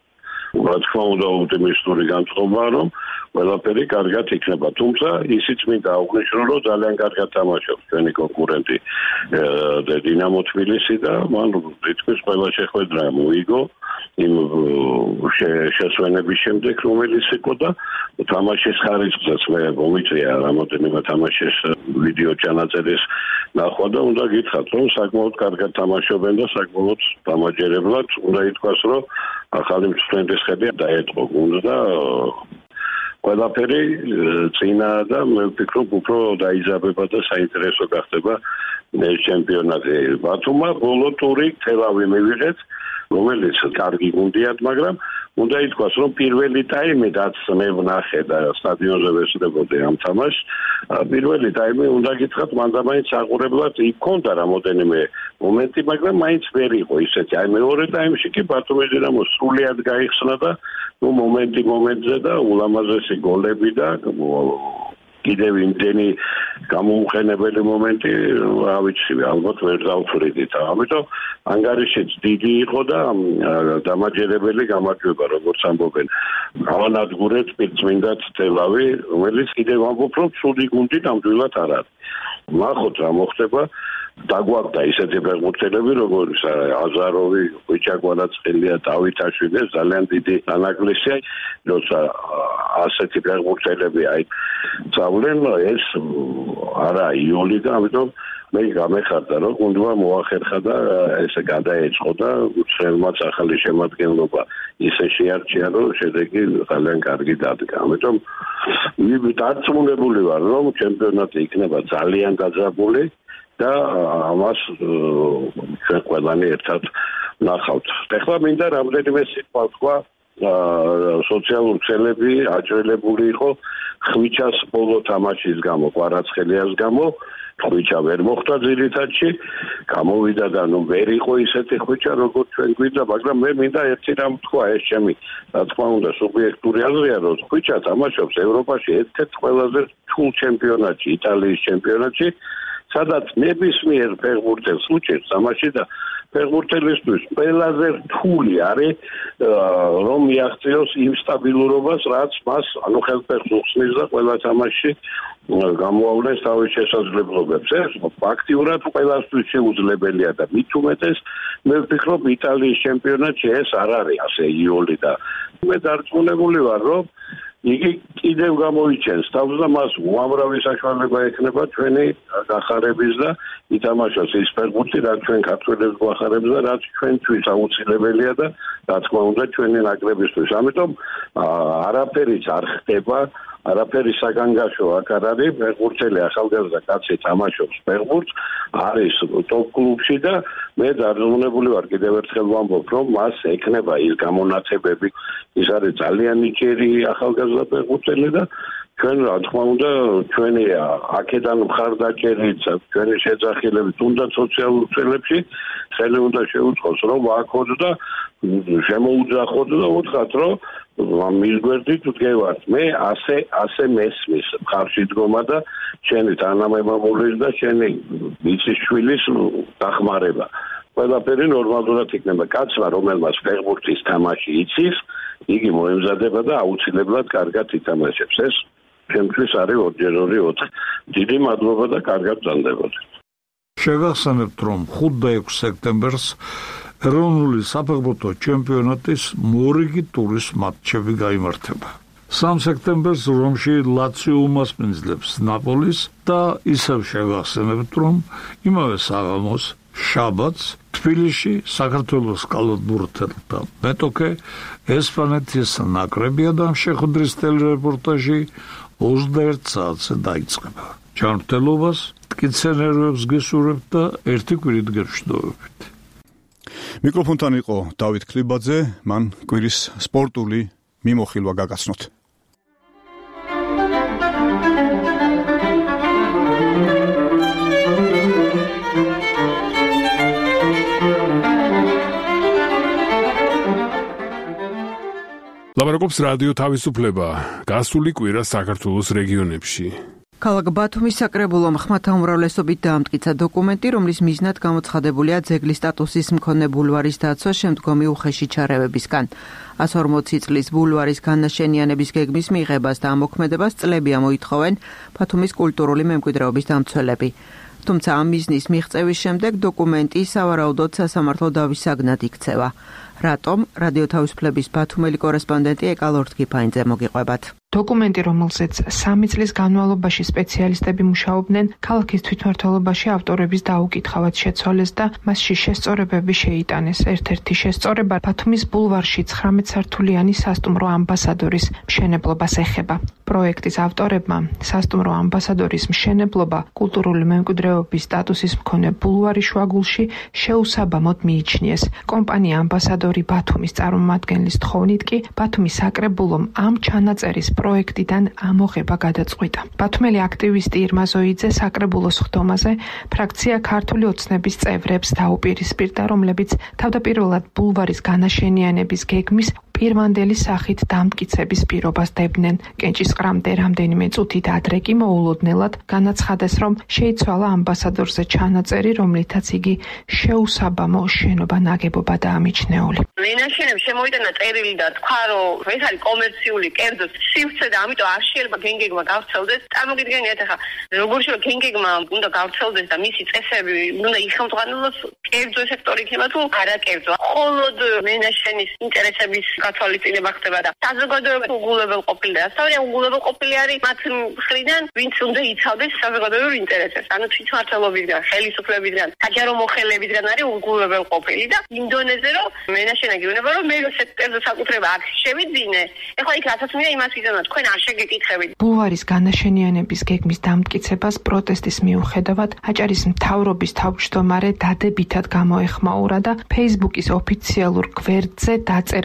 რა თქმა უნდა ოპტიმისტური განწყობაა, რომ ყველაფერი კარგად იქნება, თუმცა ისიც მინდა აღვნიშნო, რომ ძალიან კარგად თამაშობს ჩვენი კონკურენტი დინამო თბილისი და მან თითქმის ყველა შეხვედრა მოიგო იმ შესვენების შემდეგ, რომელიც იყო და თამაშის ხარისხსაც მე მომიწია რამოდენიმე თამაშის ვიდეო ჩანაწერის ნახვა და უნდა გითხრათ, რომ საკმაოდ კარგად თამაშობენ და საკმაოდ დამაჯერებლად უნდა ითქვას, რომ ახალი მწვრთნელის ხედი დაეწყო გუნდს და ყველაფერი წინა და მე ვფიქრობ, უფრო დაიძაბება და საინტერესო გახდება ეს ჩემპიონატი. ბათუმმა ბოლო ტური თელავი მივიღეთ, რომელიც კარგი გუნდია, მაგრამ უნდა ითქვას, რომ პირველი ტაიმი რაც მე ვნახე და სტადიონზე ვესწრებოდი ამ თამაშს, პირველი ტაიმი უნდა გითხრათ, მანდამაინც აყურებლად იქონდა რამოდენიმე მომენტი, მაგრამ მაინც ვერ იყო ისეთი. აი მეორე ტაიმში კი ბათუმის დინამო სრულიად გაიხსნა და ნუ მომენტი მომენტზე და ულამაზესი გოლები და კიდევ იმდენი გამოუყენებელი მომენტი, რა ვიცი, ალბათ ვერ დავთვლიდით. ამიტომ ანგარიშიც დიდი იყო და დამაჯერებელი გამარჯვება, როგორც ამბობენ. ავანადგურეთ პირწმინდად თელავი, რომელიც კიდევ ამბობ, რომ ცუდი გუნდი ნამდვილად არ არის. ნახოთ რა მოხდება. დაგვაქვს ისეთი ფეხბურთელები, როგორც აზაროვი, ხვიჩაკვარაცხელია, დავითაშვილი, ძალიან დიდი ანაკლისია, როცა ასეთი ფეხბურთელები აი წავლენ, ეს არა იოლი და ამიტომ მე გამეხარდა, რომ გუნდმა მოახერხა და ესე გადაეწყო და უცხოელმაც ახალი შემადგენლობა ისე შეარჩია, რომ შედეგი ძალიან კარგი დადგა. ამიტომ მე დარწმუნებული ვარ, რომ ჩემპიონატი იქნება ძალიან გაძაბული და ამას ჩვენ ყველანი ერთად ნახავთ. ეხლა მინდა რამდენიმე სიტყვა ვთქვა სოციალური ქსელები აჭრელებული იყო ხვიჩას ბოლო თამაშის გამო, კვარაცხელიას გამო. ხვიჩა ვერ მოხვდა ძირითადში, გამოვიდა და ნუ ვერ იყო ისეთი ხვიჩა, როგორც ჩვენ გვინდა, მაგრამ მე მინდა ერთი რამ თქვა, ეს ჩემი, რა თქმა უნდა, სუბიექტური აზრია, რომ ხვიჩა თამაშობს ევროპაში ერთ-ერთ ყველაზე რთულ ჩემპიონატში, იტალიის ჩემპიონატში, სადაც ნებისმიერ ფეხბურთელს უჭერს თამაში და ფეხბურთელისთვის ყველაზე რთული არის რომ მიაღწიოს იმ სტაბილურობას, რაც მას ანუ ხელფეხს უხსნის და ყველა თამაშში გამოავლენს თავის შესაძლებლობებს. ეს ფაქტიურად ყველასთვის შეუძლებელია და მით უმეტეს მე ვფიქრობ იტალიის ჩემპიონატში ეს არ არის ასე იოლი და მე დარწმუნებული ვარ, რომ იგი კიდევ გამოიჩენს თავს და მას უამრავი საშუალება ექნება ჩვენი გახარების და ითამაშოს ის ფეხბურთი, რაც ჩვენ ქართველებს გვახარებს და რაც ჩვენთვის აუცილებელია და რა თქმა უნდა ჩვენი ნაკრებისთვის. ამიტომ არაფერიც არ ხდება, არაფერი საგანგაშო აქ არ არის, ფეხბურთელი ახალგაზრდა კაცი თამაშობს ფეხბურთს, არის ტოპ კლუბში და მე დარწმუნებული ვარ კიდევ ერთხელ ვამბობ, რომ მას ექნება ის გამონათებები, ის არის ძალიან ნიჭიერი ახალგაზრდა ფეხბურთელი და ჩვენ რა თქმა უნდა ჩვენი აქედან მხარდაჭერით, ჩვენი შეძახილებით, თუნდაც სოციალურ ქსელებში ხელი უნდა შეუწყოს, რომ ვაქოთ და შემოუძახოთ და უთხრათ, რომ მის გვერდით ვდგევართ. მე ასე ასე მესმის მხარში დგომა და ჩემი თანამემამულის და ჩემი იცის შვილის დახმარება. ყველაფერი ნორმალურად იქნება. კაცმა, რომელმაც ფეხბურთის თამაში იცის, იგი მოემზადება და აუცილებლად კარგად ითამაშებს. ეს ჩემთვის არის ორჯერ ორი ოთხი. დიდი მადლობა და კარგად ბრძანდებოდეთ. შეგახსენებთ, რომ ხუთი და ექვსი სექტემბერს ეროვნული საფეხბურთო ჩემპიონატის მორიგი ტურის მატჩები გაიმართება. სამი სექტემბერს რომში ლაციო უმასპინძლებს ნაპოლის და ისევ შეგახსენებთ, რომ იმავე საღამოს შაბათს თბილისში საქართველოს კალათბურთელთა მეტოქე ესპანეთის ნაკრებია და შეხვედრის ტელერეპორტაჟი ოცდაერთ საათზე დაიწყება. ჯანმრთელობას, მტკიცე-ნერვებს გესურვებთ და ერთი კვირით გეშდოვებით. მიკროფონთან იყო დავით ქლიბაძე, მან კვირის სპორტული მიმოხილვა გაგაცნოთ. ლაპარაკობს რადიო თავისუფლება, გასული კვირა საქართველოს რეგიონებში. ქალაქ ბათუმის საკრებულომ ხმათა უმრავლესობით დაამტკიცა დოკუმენტი, რომლის მიზნად გამოცხადებულია ძეგლის სტატუსის მქონე ბულვარის დაცვა შემდგომი უხეში ჩარევებისგან. ას ორმოცი წლის ბულვარის განაშენიანების გეგმის მიღებას და ამოქმედებას წლები ამოითხოვენ ბათუმის კულტურული მემკვიდრეობის დამცველები. თუმცა ამ მიზნის მიღწევის შემდეგ დოკუმენტი სავარაუდოდ სასამართლო დავის საგნად იქცევა. რატომ? რადიო თავისუფლების ბათუმელი კორესპონდენტი ეკალორთ კიფაინძე მოგიყვებათ. დოკუმენტი, რომელზეც სამი წლის განმავლობაში სპეციალისტები მუშაობდნენ, ქალაქის თვითმმართველობაში ავტორების დაუკითხავად შეცვალეს და მასში შესწორებები შეიტანეს. ერთ-ერთი შესწორება ბათუმის ბულვარში ცხრამეტ სართულიანი სასტუმრო ამბასადორის მშენებლობას ეხება. პროექტის ავტორებმა სასტუმრო ამბასადორის მშენებლობა კულტურული მემკვიდრეობის სტატუსის მქონე ბულვარის შუაგულში შეუსაბამოდ მიიჩნიეს. კომპანია ამბასადორი ბათუმის წარმომადგენლის თხოვნით კი ბათუმის საკრებულომ ამ ჩანაწერის პროექტიდან ამოღება გადაწყვიტა. ბათუმელი აქტივისტი ირმა ზოიძე საკრებულოს ხდომაზე ფრაქცია ქართული ოცნების წევრებს დაუპირისპირდა, რომლებიც თავდაპირველად ბულვარის განაშენიანების გეგმის პირვანდელი სახით დამტკიცების პირობას დებდნენ. კენჭისყრამდე რამდენიმე წუთით ადრე კი მოულოდნელად განაცხადეს, რომ შეიცვალა ამბასადორზე ჩანაწერი, რომლითაც იგი შეუსაბამო შენობა ნაგებობა დაამიჩნეული. მენაშენებს შემოიტანა წერილი და თქვა, რომ ეს არის კომერციული კერძო სივრცე და ამიტომ არ შეიძლება გენგეგმა გავრცელდეს. წარმოგიდგენიათ ახლა როგორ შეიძლება გენგეგმა უნდა გავრცელდეს და მისი წესები უნდა იხელმძღვანელოს კერძო სექტორი იქნება თუ არა კერძო. მხოლოდ მენაშენის ინტერესების გათვალისწინება ხდება და საზოგადოება უგულებელ ყოფილი და ასწავლია უგულებელ ყოფილი არის მათ მხრიდან, ვინც უნდა იცავდეს საზოგადოებრივ ინტერესებს. ანუ თვითმმართველობისგან, ხელისუფლებისგან, საჯარო მოხელებისგან არის უგულებელ ყოფილი და იმ დონეზე რომ მენაშენა გეუბნება რომ მე სექტორზე საკუთრება აქ შევიძინე. ეხლა იქ რასაც მინდა იმას ვიზანა, თქვენ არ შეგეკითხებით. ბულვარის განაშენიანების გეგმის დამტკიცებას პროტესტის მიუხედავად აჭარის მთავრობის თავმჯდომარე დადებითად გამოეხმაურა და Facebook-ის ოფიციალურ გვერდზე დაწერა, რომ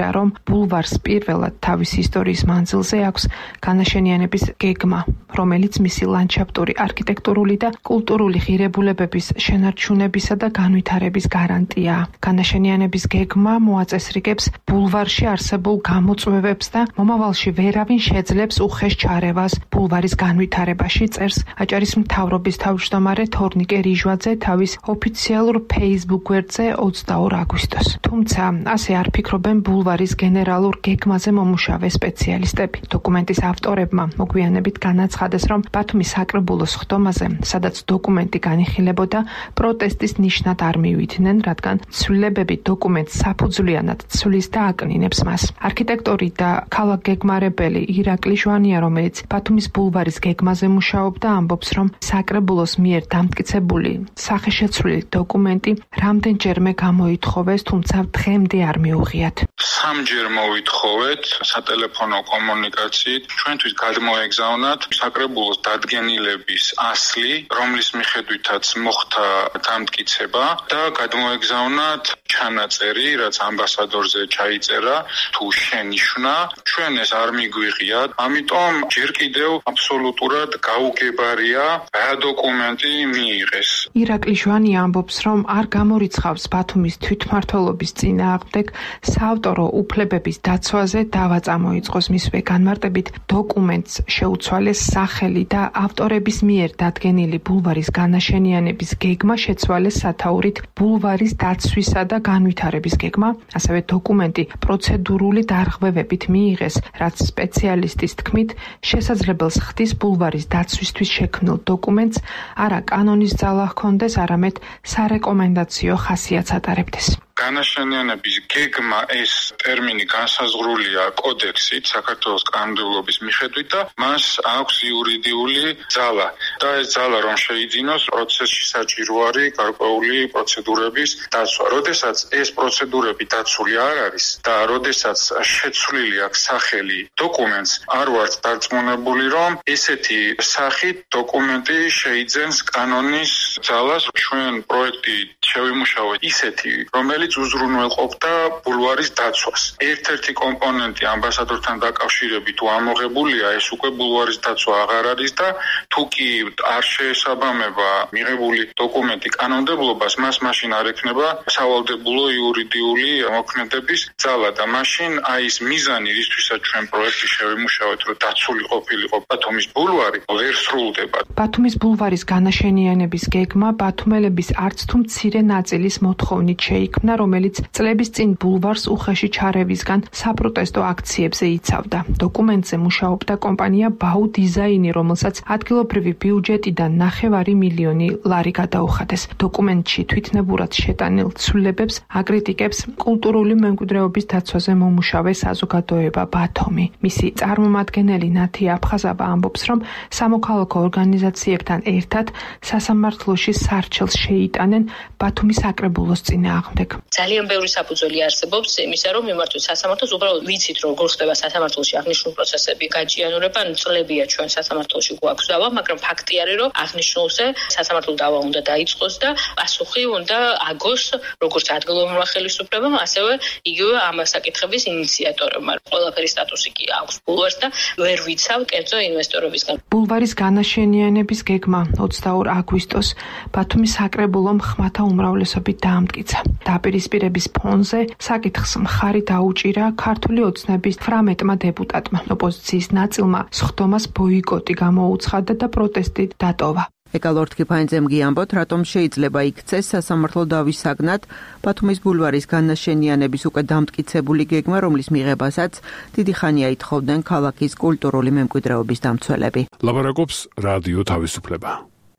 ბულვარს პირველად თავის ისტორიის მანძილზე აქვს განაშენიანების გეგმა, რომელიც მისი ლანდშაფტური, არქიტექტურული და კულტურული ღირებულებების შენარჩუნებისა და განვითარების გარანტიაა. განაშენიანების გეგმა მოაწესრიგებს ბულვარში არსებულ გამოწვევებს და მომავალში ვერავინ შეძლებს უხეშ ჩარევას ბულვარის განვითარებაში, წერს აჭარის მთავრობის თავმჯდომარე თორნიკე რიჟვაძე თავის ოფიციალურ Facebook გვერდზე ოცდაორი აგვისტოს. თუმცა ასე არ ფიქრობენ ბულვარის გენერალურ გეგმაზე მომუშავე სპეციალისტები. დოკუმენტის ავტორებმა მოგვიანებით განაცხადეს, რომ ბათუმის საკრებულოს ხდომაზე, სადაც დოკუმენტი განიხილებოდა, პროტესტის ნიშნად არ მივიდნენ, რადგან ცვლილებები დოკუმენტს საფუძვლიანად ცვლის და აკნინებს მას. არქიტექტორი და ქალაქგეგმარებელი ირაკლი ჟვანია, რომელიც ბათუმის ბულვარის გეგმაზე მუშაობდა, ამბობს, რომ საკრებულოს მიერ დამტკიცებული სახეშეცვლილი დოკუმენტი რამდენჯერმე გამოითხოვეს, თუმცა დღემდე არ მიუღიათ. სამჯერ მოვითხოვეთ სატელეფონო კომუნიკაციით, ჩვენთვის გადმოეგზავნათ საკრებულოს დადგენილების ასლი, რომლის მიხედვითაც მოხდა დამტკიცება და გადმოეგზავნათ ჩანაწერი, რაც ამბასადორზე ჩაიწერა, თუ შენიშვნა, ჩვენ ეს არ მიგვიღიათ, ამიტომ ჯერ კიდევ აბსოლუტურად გაუგებარია რა დოკუმენტი მიიღეს. ირაკლი ჟვანია ამბობს, რომ არ გამორიცხავს ბათუმის თვითმმართველობის წინააღმდეგ საავტორო უფლებების დაცვაზე დავა წამოიწყოს, მისვე განმარტებით დოკუმენტს შეუცვალეს სახელი და ავტორების მიერ დადგენილი ბულვარის განაშენიანების გეგმა შეცვალეს სათაურით ბულვარის დაცვისა და განვითარების გეგმა, ასევე დოკუმენტი პროცედურული დარღვევებით მიიღეს, რაც სპეციალისტის თქმით შესაძლებელს ხდის ბულვარის დაცვისთვის შექმნილ დოკუმენტს არა კანონის ძალა ჰქონდეს, არამედ სარეკომენდაციო ხასიათს ატარებდეს. განაშენიანების გეგმა ეს ტერმინი განსაზღვრულია კოდექსით საქართველოს კანონმდებლობის მიხედვით და მას აქვს იურიდიული ძალა და ეს ძალა რომ შეიძინოს პროცესში საჭირო არის გარკვეული პროცედურების დაცვა. როდესაც ეს პროცედურები დაცული არ არის და როდესაც შეცვლილი აქვს სახელი დოკუმენტს, არ ვართ დარწმუნებული, რომ ესეთი სახით დოკუმენტი შეიძენს კანონის ძალას. ჩვენ პროექტი შევიმუშავეთ ისეთი, რომელიც უზრუნველყოფდა ბულვარის დაცვას. ერთ-ერთი კომპონენტი ამბასადორთან დაკავშირებით თუ ამოღებულია, ეს უკვე ბულვარის დაცვა აღარ არის და თუ კი არ შეესაბამება მიღებული დოკუმენტი კანონმდებლობას, მას მაშინ არ ექნება სავალდებულო იურიდიული მოქმედების ძალა და მაშინ აი ეს მიზანი, რისთვისაც ჩვენ პროექტი შევიმუშავეთ, რომ დაცული ყოფილიყო ბათუმის ბულვარი, ვერ სრულდება. ბათუმის ბულვარის განაშენიანების გეგმა ბათუმელების არც თუ მცირე ნაწილის მოთხოვნით შეიქმნა, რომელიც წლების წინ ბულვარს უხეში ჩარევისგან საპროტესტო აქციებზე იცავდა. დოკუმენტზე მუშაობდა კომპანია ბაუ დიზაინი, რომელსაც ადგილობრივი ბიუჯეტიდან ნახევარი მილიონი ლარი გადაუხადეს. დოკუმენტში თვითნებურად შეტანილ ცვლილებებს აკრიტიკებს კულტურული მემკვიდრეობის დაცვაზე მომუშავე საზოგადოება ბათუმი. მისი წარმომადგენელი ნათი აფხაზავა ამბობს, რომ სამოქალაქო ორგანიზაციებთან ერთად სასამართლოში სარჩელს შეიტანენ ბათუმის საკრებულოს წინააღმდეგ. ძალიან ბევრი საფუძველი არსებობს იმისა, რომ მიმართოთ სასამართლოს, უბრალოდ ვიცით, როგორ ხდება სასამართლოში აღნიშნულ პროცესები გაჭიანურება, ანუ წლებია ჩვენ სასამართლოში გვაქვს დავა, მაგრამ ფაქტი არის, რომ აღნიშნულზე სასამართლო დავა უნდა დაიწყოს და პასუხი უნდა აგოს როგორც ადგილობრივმა ხელისუფლებამ, ასევე იგივე ამ საკითხების ინიციატორებმა. ყველაფერი სტატუსი კი აქვს ბულვარს და ვერ ვიცავ კერძო ინვესტორებისგან. ბულვარის განაშენიანების გეგმა ოცდაორი აგვისტოს ბათუმის საკრებულომ ხმათა უმრავლესობით დაამტკიცა. დაპირისპირების ფონზე საკითხს მხარი დაუჭირა ქართული ოცნების თვრამეტმა დეპუტატმა. ოპოზიციის ნაწილმა სხდომას ბოიკოტი გამოუცხადა და პროტესტი დატოვა. ეკალორთკი ფაინძემ გიამბოთ, რატომ შეიძლება იქცეს სასამართლო დავის საგნად ბათუმის ბულვარის განაშენიანების უკვე დამტკიცებული გეგმა, რომლის მიღებასაც დიდი ხანია ითხოვდნენ ქალაქის კულტურული მემკვიდრეობის დამცველები. ლაპარაკობს რადიო თავისუფლება.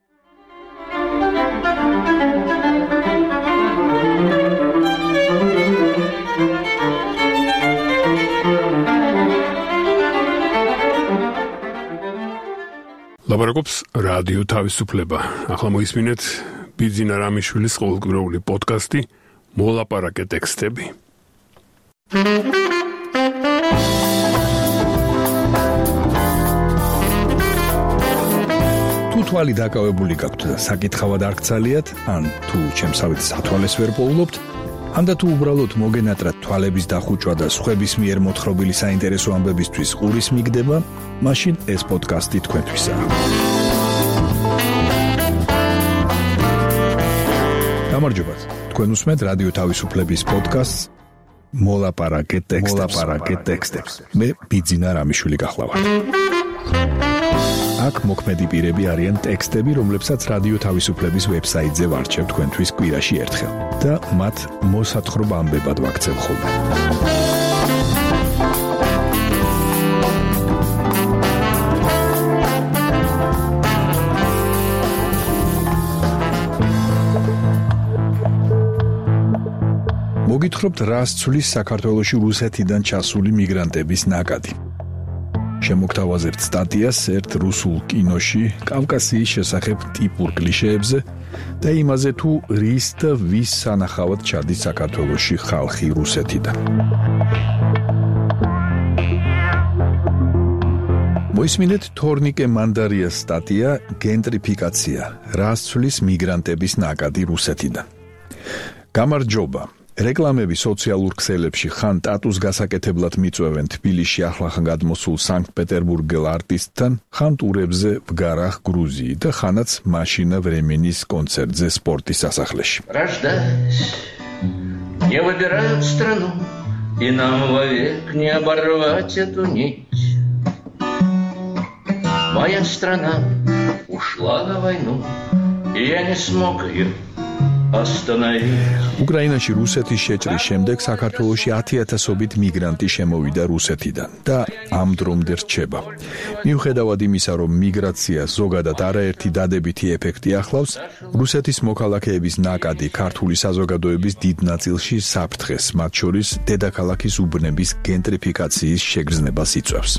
ლაპარაკობს რადიო თავისუფლება. ახლა მოისმინეთ ბიძინა რამიშვილის ყოველკვირეული პოდკასტი მოლაპარაკე ტექსტები. თუ თვალი დაკავებული გაქვთ და საკითხავად არ გცალიათ, ან თუ ჩემსავით სათვალეს ვერ პოულობთ, ამდა თუ უბრალოდ მოგენატრათ თვალების დახუჭვა და სხვების მიერ მოთხრობილი საინტერესო ამბებისთვის ყურის მიგდება, მაშინ ეს პოდკასტი თქვენთვისაა. გამარჯობათ. თქვენ უსმენთ რადიო თავისუფლების პოდკასტს მოლაპარაკე ტექსტებს. მოლაპარაკე ტექსტებს. მე ბიძინა რამიშვილი გახლავართ. აქ მოქმედი პირები არიან ტექსტები, რომლებსაც რადიო თავისუფლების ვებსაიტზე ვარჩევ თქვენთვის კვირაში ერთხელ და მათ მოსათხრობ ამბებად ვაქცევ ხოლმე. მოგითხრობთ, რას ცვლის საქართველოში რუსეთიდან ჩასული მიგრანტების ნაკადი. შემოგთავაზებთ სტატიას ერთ რუსულ კინოში კავკასიის შესახებ ტიპურ კლიშეებზე და იმაზე თუ რის და ვის სანახავად ჩადის საქართველოში ხალხი რუსეთიდან. მოისმინეთ თორნიკე მანდარიას სტატია გენტრიფიკაცია, რას ცვლის მიგრანტების ნაკადი რუსეთიდან. გამარჯობა. რეკლამები სოციალურ ქსელებში ხან ტატუს გასაკეთებლად მიწვევენ თბილისში ახლახან გადმოსულ სანქტ-პეტერბურგელ არტისტთან, ხან ტურებზე ვგარახ გრუზიი და ხანაც მაშინა ვრემენის კონცერტზე სპორტის სასახლეში. Рождаясь, я выбираю страну, и нам вовек не оборвать эту нить. Моя страна ушла на войну, и я не смог ее უკრაინაში რუსეთის შეჭრის შემდეგ საქართველოში ათიათასობით მიგრანტი შემოვიდა რუსეთიდან და ამ დრომდე რჩება. მიუხედავად იმისა, რომ მიგრაცია ზოგადად არაერთი დადებითი ეფექტი ახლავს, რუსეთის მოქალაქეების ნაკადი ქართული საზოგადოების დიდ ნაწილში საფრთხეს, მათ შორის დედაქალაქის უბნების გენტრიფიკაციის შეგრძნებას იწვევს.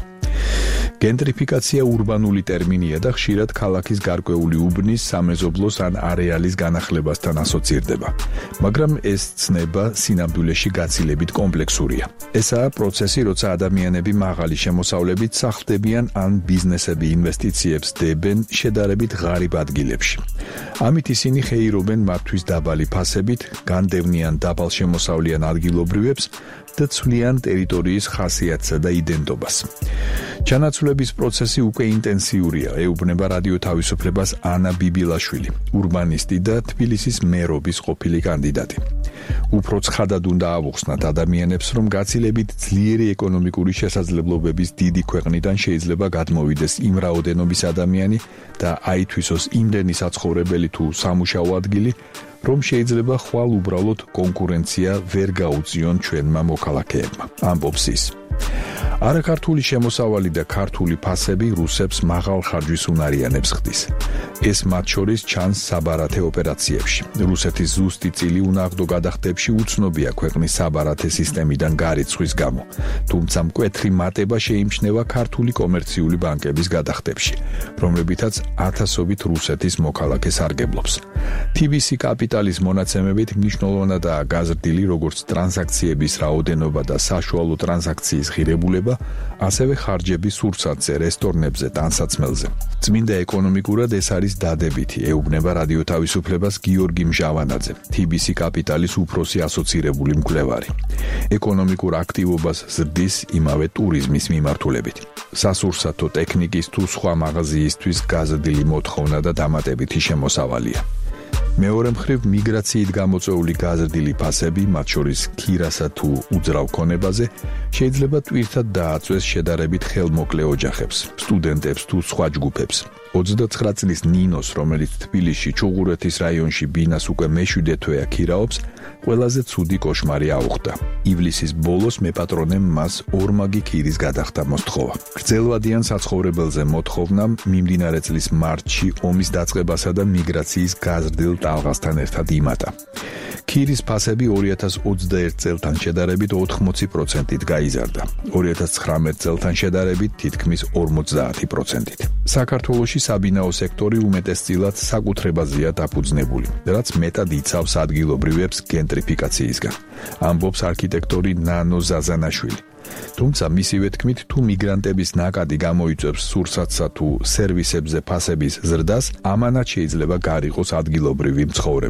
გენტრიფიკაცია ურბანული ტერმინია და ხშირად ქალაქის გარკვეული უბნის, სამეზობლოს ან არეალის განახლებასთან ასოცირდება. მაგრამ ეს ცნება სინამდვილეში გაცილებით კომპლექსურია. ესაა პროცესი, როცა ადამიანები მაღალი შემოსავლებით სახლდებიან ან ბიზნესები ინვესტიციებს დებენ შედარებით ღარიბ ადგილებში. ამით ისინი ხეირობენ მათთვის დაბალი ფასებით, განდევნიან დაბალ შემოსავლიან ადგილობრივებს და ცვლიან ტერიტორიის ხასიათსა და იდენტობას. ჩანაცვლების პროცესი უკვე ინტენსიურია, ეუბნება რადიო თავისუფლებას ანა ბიბილაშვილი, ურბანისტი და თბილისის მერობის ყოფილი კანდიდატი. უფრო ცხადად უნდა ავუხსნათ ადამიანებს, რომ გაცილებით ძლიერი ეკონომიკური შესაძლებლობების დიდი ქვეყნიდან შეიძლება გადმოვიდეს იმ რაოდენობის ადამიანი და აითვისოს იმდენი საცხოვრებელი თუ სამუშაო ადგილი, რომ შეიძლება ხვალ უბრალოდ კონკურენცია ვერ გაუწიონ ჩვენმა მოქალაქეებმა. ამბობს ის. არაქართული შემოსავალი და ქართული ფასები რუსებს მაღალ ხარჯვის უნარიანებს ხდის. ეს მათ შორის ჩანს საბარათე ოპერაციებში. რუსეთის ზუსტი წილი უნაღდო გადახდებში უცნობია ქვეყნის საბარათე სისტემიდან გარიცხვის გამო, თუმცა მკვეთრი მატება შეიმჩნევა ქართული კომერციული ბანკების გადახდებში, რომლებითაც ათასობით რუსეთის მოქალაქე სარგებლობს. თი ბი სი კაპიტალის მონაცემებით მნიშვნელოვნადაა გაზრდილი როგორც ტრანზაქციების რაოდენობა და საშუალო ტრანზაქციის ღირებულება, ასევე ხარჯები სურსათზე, რესტორნებზე, ტანსაცმელზე. წმინდა ეკონომიკურად ეს არის დადებითი, ეუბნება რადიო თავისუფლებას გიორგი მჟავანაძე, თი ბი სი კაპიტალის უფროსი ასოცირებული მკვლევარი. ეკონომიკურ აქტივობას ზრდის იმავე ტურიზმის მიმართულებით. სასურსათო ტექნიკის თუ სხვა მაღაზიისთვის გაზრდილი მოთხოვნა და დამატებითი შემოსავალია. მეორე მხრივ მიგრაციით გამოწვეული გაზრდილი ფასები, მათ შორის ქირასა თუ უძრავ ქონებაზე, შეიძლება ტვირთად დააწვეს შედარებით ხელმოკლე ოჯახებს, სტუდენტებს თუ სხვა ჯგუფებს. ოცდაცხრა წლის ნინოს, რომელიც თბილისში ჩუღურეთის რაიონში ბინას უკვე მეშვიდე თვეა ქირაობს, ყველაზე ცუდი კოშმარი აუხდა. ივლისის ბოლოს მეპატრონემ მას ორმაგი ქირის გადახდა მოსთხოვა. გრძელვადიან საცხოვრებელზე მოთხოვნამ მიმდინარე წლის მარტში ომის დაწყებასა და მიგრაციის გაზრდილ ტალღასთან ერთად იმატა. ქირის ფასები ორი ათას ოცდაერთ წელთან შედარებით ოთხმოცი პროცენტით გაიზარდა. ორი ათას ცხრამეტ წელთან შედარებით თითქმის ორმოცდაათი პროცენტით. საქართველოში საბინაო სექტორი უმეტესწილად საკუთრებაზეა დაფუძნებული, რაც მეტად იცავს ადგილობრივებს გენტრიფიკაციისგან. ამბობს არქიტექტორი ნანო ზაზანაშვილი. თუმცა მისივე თქმით, თუ მიგრანტების ნაკადი გამოიწვევს სურსათსა თუ სერვისებზე ფასების ზრდას, ამანაც შეიძლება გარიყოს ადგილობრივი მცხოვრები.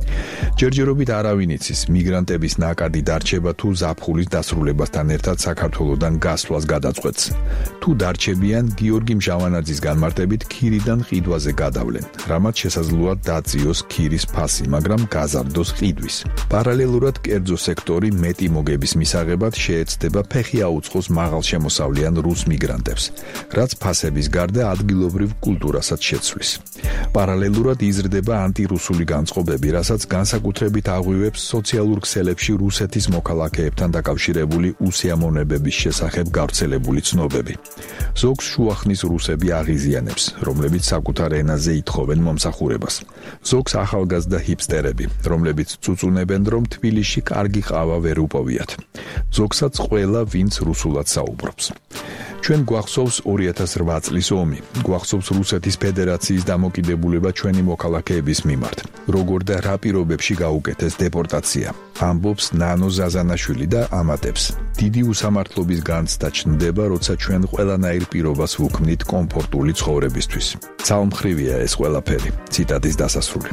ჯერჯერობით არავინ იცის მიგრანტების ნაკადი დარჩება თუ ზაფხულის დასრულებასთან ერთად საქართველოსდან გასვლას გადაწყვეტს. თუ დარჩებიან, გიორგი მჟავანაძის განმარტებით ქირიდან ყიდვაზე გადავლენ, რამაც შესაძლოა დაწიოს ქირის ფასი, მაგრამ გაზარდოს ყიდვის. პარალელურად კერძო სექტორი მეტი მოგების მისაღებად შეეცდება ფეხი აუწყოს მაღალშემოსავლიან რუს მიგრანტებს, რაც ფასების გარდა ადგილობრივ კულტურასაც შეცვლის. პარალელურად იზრდება ანტირუსული განწყობები, რასაც განსაკუთრებით აღვივებს სოციალურ ქსელებში რუსეთის მოქალაქეებთან დაკავშირებული უსიამოვნებების შესახებ გავრცელებული ცნობები. ზოგს შუახნის რუსები აღიზიანებს, რომლებიც საკუთარ ენაზე ითხოვენ მომსახურებას. ზოგს ახალგაზრდა ჰიპსტერები, რომლებიც წუწუნებენ, რომ თბილისში კარგი ყავა ვერ უპოვიათ. ზოგსაც ყველა, ვინც რუსულად საუბრობს. ჩვენ გვახსოვს ორი ათას რვა წლის ომი, გვახსოვს რუსეთის ფედერაციის დამოკიდებულება ჩვენი მოქალაქეების მიმართ, როგორ და რა პირობებში გაუკეთეს დეპორტაცია. ამბობს ნანო ზაზანაშვილი და ამატებს. დიდი უსამართლობის განცდა ჩნდება, როცა ჩვენ ყველანაირ პირობას ვუქმნით კომფორტული ცხოვრებისთვის. ცალმხრივია ეს ყველაფერი. ციტატის დასასრული.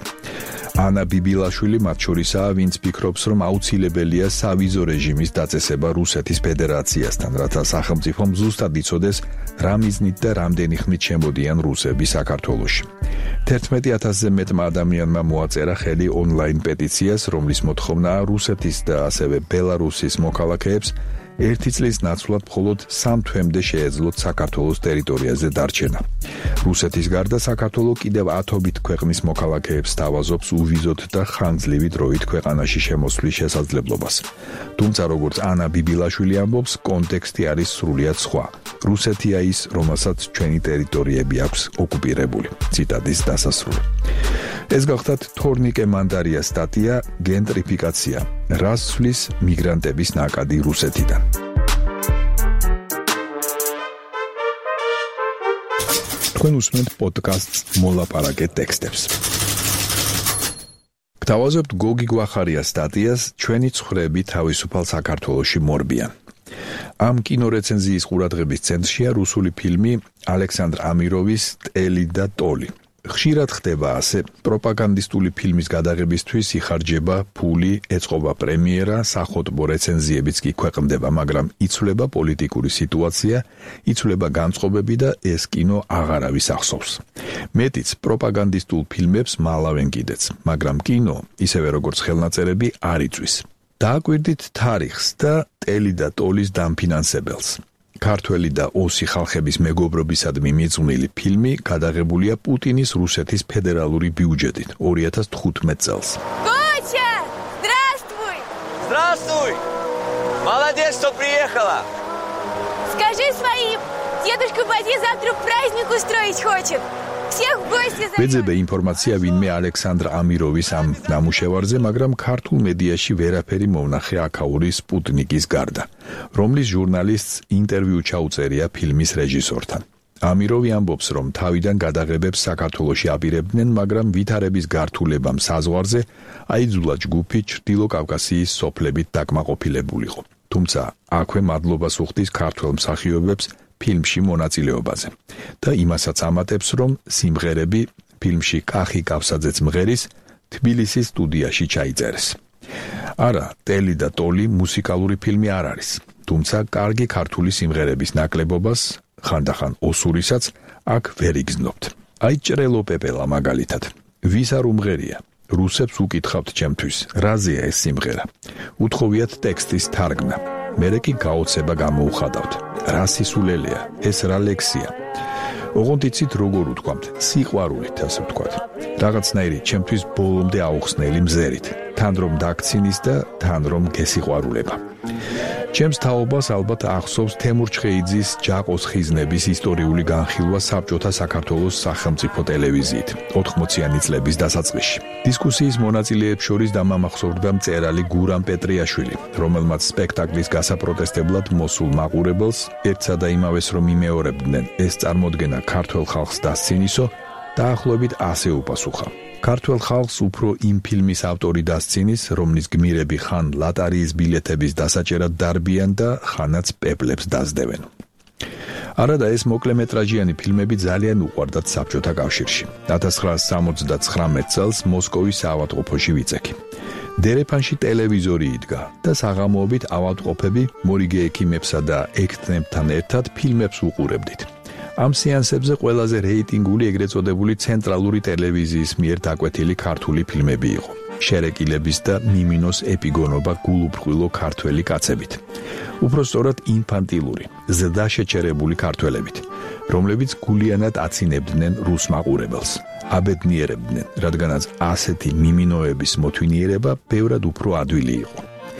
ანა ბიბილაშვილი მათ შორისაა, ვინც ფიქრობს, რომ აუცილებელია სავიზო რეჟიმის დაწესება რუსეთის ფედერაციასთან, რათა სახელმწიფომ ზუსტად იცოდეს, რა მიზნით და რამდენი ხნით შემოდიან რუსები საქართველოში. თერთმეტი ათასზე მეტმა ადამიანმა მოაწერა ხელი ონლაინ პეტიციას, რომლის მოთხოვნაა რუსეთის და ასევე ბელარუსის მოქალაქეებს ერთი წლის ნაცვლად მხოლოდ სამ თვემდე შეეძლოთ საქართველოს ტერიტორიაზე დარჩენა. რუსეთის გარდა საქართველო კიდევ ათობით ქვეყნის მოქალაქეებს თავაზობს უვიზოთ და ხანგრძლივი დროით ქვეყანაში შემოსვლის შესაძლებლობას. თუმცა როგორც ანა ბიბილაშვილი ამბობს, კონტექსტი არის სრულიად სხვა. რუსეთია ის, რომელსაც ჩვენი ტერიტორიები აქვს ოკუპირებული. ციტატის დასასრული. ეს გახდათ თორნიკე მანდარიას სტატია გენტრიფიკაცია. რას ცვლის მიგრანტების ნაკადი რუსეთიდან. თქვენ უსმენთ პოდკასტს მოლაპარაკე ტექსტებს. გთავაზობთ გოგი გვახარიას სტატიას ჩვენი ცხრები თავისუფალ საქართველოში მორბიან. ამ კინორეცენზიის ყურადღების ცენტრშია რუსული ფილმი ალექსანდრ ამიროვის ტელი და ტოლი. ხშირად ხდება ასე, პროპაგანდისტული ფილმის გადაღებისთვის იხარჯება ფული, ეწყობა პრემიერა, სახოტბო რეცენზიებიც კი ქვეყნდება, მაგრამ იცვლება პოლიტიკური სიტუაცია, იცვლება განწყობები და ეს კინო აღარავის ახსოვს. მეტიც პროპაგანდისტულ ფილმებს მალავენ კიდეც, მაგრამ კინო, ისევე როგორც ხელნაწერები, არ იწვის. დააკვირდით თარიღს და ტელი და ტოლის დამფინანსებელს. ქართველი და ოსი ხალხების მეგობრობისადმი მიძღვნილი ფილმი გადაღებულია პუტინის რუსეთის ფედერალური ბიუჯეტით ორი ათას თხუთმეტ წელს. Костя, здравствуй! Здравствуй! Молодец, что приехала! Скажи своим, дедушка Бади завтра праздник устроить хочет. Всех в гости зовет. ვეძებე ინფორმაცია ვინმე ალექსანდრ ამიროვის ამ ნამუშევარზე, მაგრამ ქართულ მედიაში ვერაფერი მოვნახე აქაური სპუტნიკის გარდა, რომლის ჟურნალისტს ინტერვიუ ჩაუწერია ფილმის რეჟისორთან. ამიროვი ამბობს, რომ თავიდან გადაღებებს საქართველოში აპირებდნენ, მაგრამ ვითარების გართულებამ საზღვარზე აიძულა ჯგუფი ჩრდილო კავკასიის სოფლებით დაკმაყოფილებულიყო. თუმცა აქვე მადლობას უხდის ქართველ მსახიობებს ფილმში მონაწილეობაზე და იმასაც ამატებს, რომ სიმღერები ფილმში კახი კავსაძეც მღერის თბილისის სტუდიაში ჩაიწერეს. არა, ტელი და ტოლი მუსიკალური ფილმი არ არის, თუმცა კარგი ქართული სიმღერების ნაკლებობას, ხანდახან ოსურისაც აქ ვერ იგრძნობთ. აი ჭრელო პეპელა მაგალითად. ვის არ უმღერია? რუსებს უკითხავთ ჩემთვის, რაზეა ეს სიმღერა? უთხოვიათ ტექსტის თარგმნა. მერე კი გაოცება გამოუხადავთ. რა სისულელეა, ეს რა ლექსია. ოღონდ იცით როგორ უთქვამთ, სიყვარულით ასე ვთქვათ. რაღაცნაირი ჩემთვის ბოლომდე აუხსნელი მზერით, თან რომ დაქცინის და თან რომ გესიყვარულება. ჩემს თაობას ალბათ ახსოვს თემურ ჩხეიძის ჯაყოს ხიზნების ისტორიული განხილვა საბჭოთა საქართველოს სახელმწიფო ტელევიზიით ოთხმოციანი წლების დასაწყისში. დისკუსიის მონაწილეებს შორის დამამახსოვრდა მწერალი გურამ პეტრიაშვილი, რომელმაც სპექტაკლის გასაპროტესტებლად მოსულ მაყურებელს ერთსა და იმავეს რომ იმეორებდნენ ეს წარმოდგენა ქართველ ხალხს დასცინისო, დაახლოებით ასე უპასუხა. ქართველ ხალხს უფრო იმ ფილმის ავტორი დასცინის, რომლის გმირები ხან ლატარიის ბილეთების დასაჭერად დარბიან და ხანაც პეპლებს დასდევენ. არადა ეს მოკლემეტრაჟიანი ფილმები ძალიან უყვარდათ საბჭოთა კავშირში. ათას ცხრაასი სამოცდათხრამეტ წელს მოსკოვის ავადმყოფოში ვიწექი. დერეფანში ტელევიზორი იდგა და საღამოობით ავადმყოფები მორიგე ექიმებსა და ექთნებთან ერთად ფილმებს უყურებდით. ამ სეანსებზე ყველაზე რეიტინგული ეგრეთ წოდებული ცენტრალური ტელევიზიის მიერ დაკვეთილი ქართული ფილმები იყო. შერეკილების და მიმინოს ეპიგონობა გულუბრყვილო ქართველი კაცებით. უფრო სწორად ინფანტილური, ზრდა შეჩერებული ქართველებით, რომლებიც გულიანად აცინებდნენ რუს მაყურებელს. აბედნიერებდნენ, რადგანაც ასეთი მიმინოების მოთვინიერება ბევრად უფრო ადვილი იყო.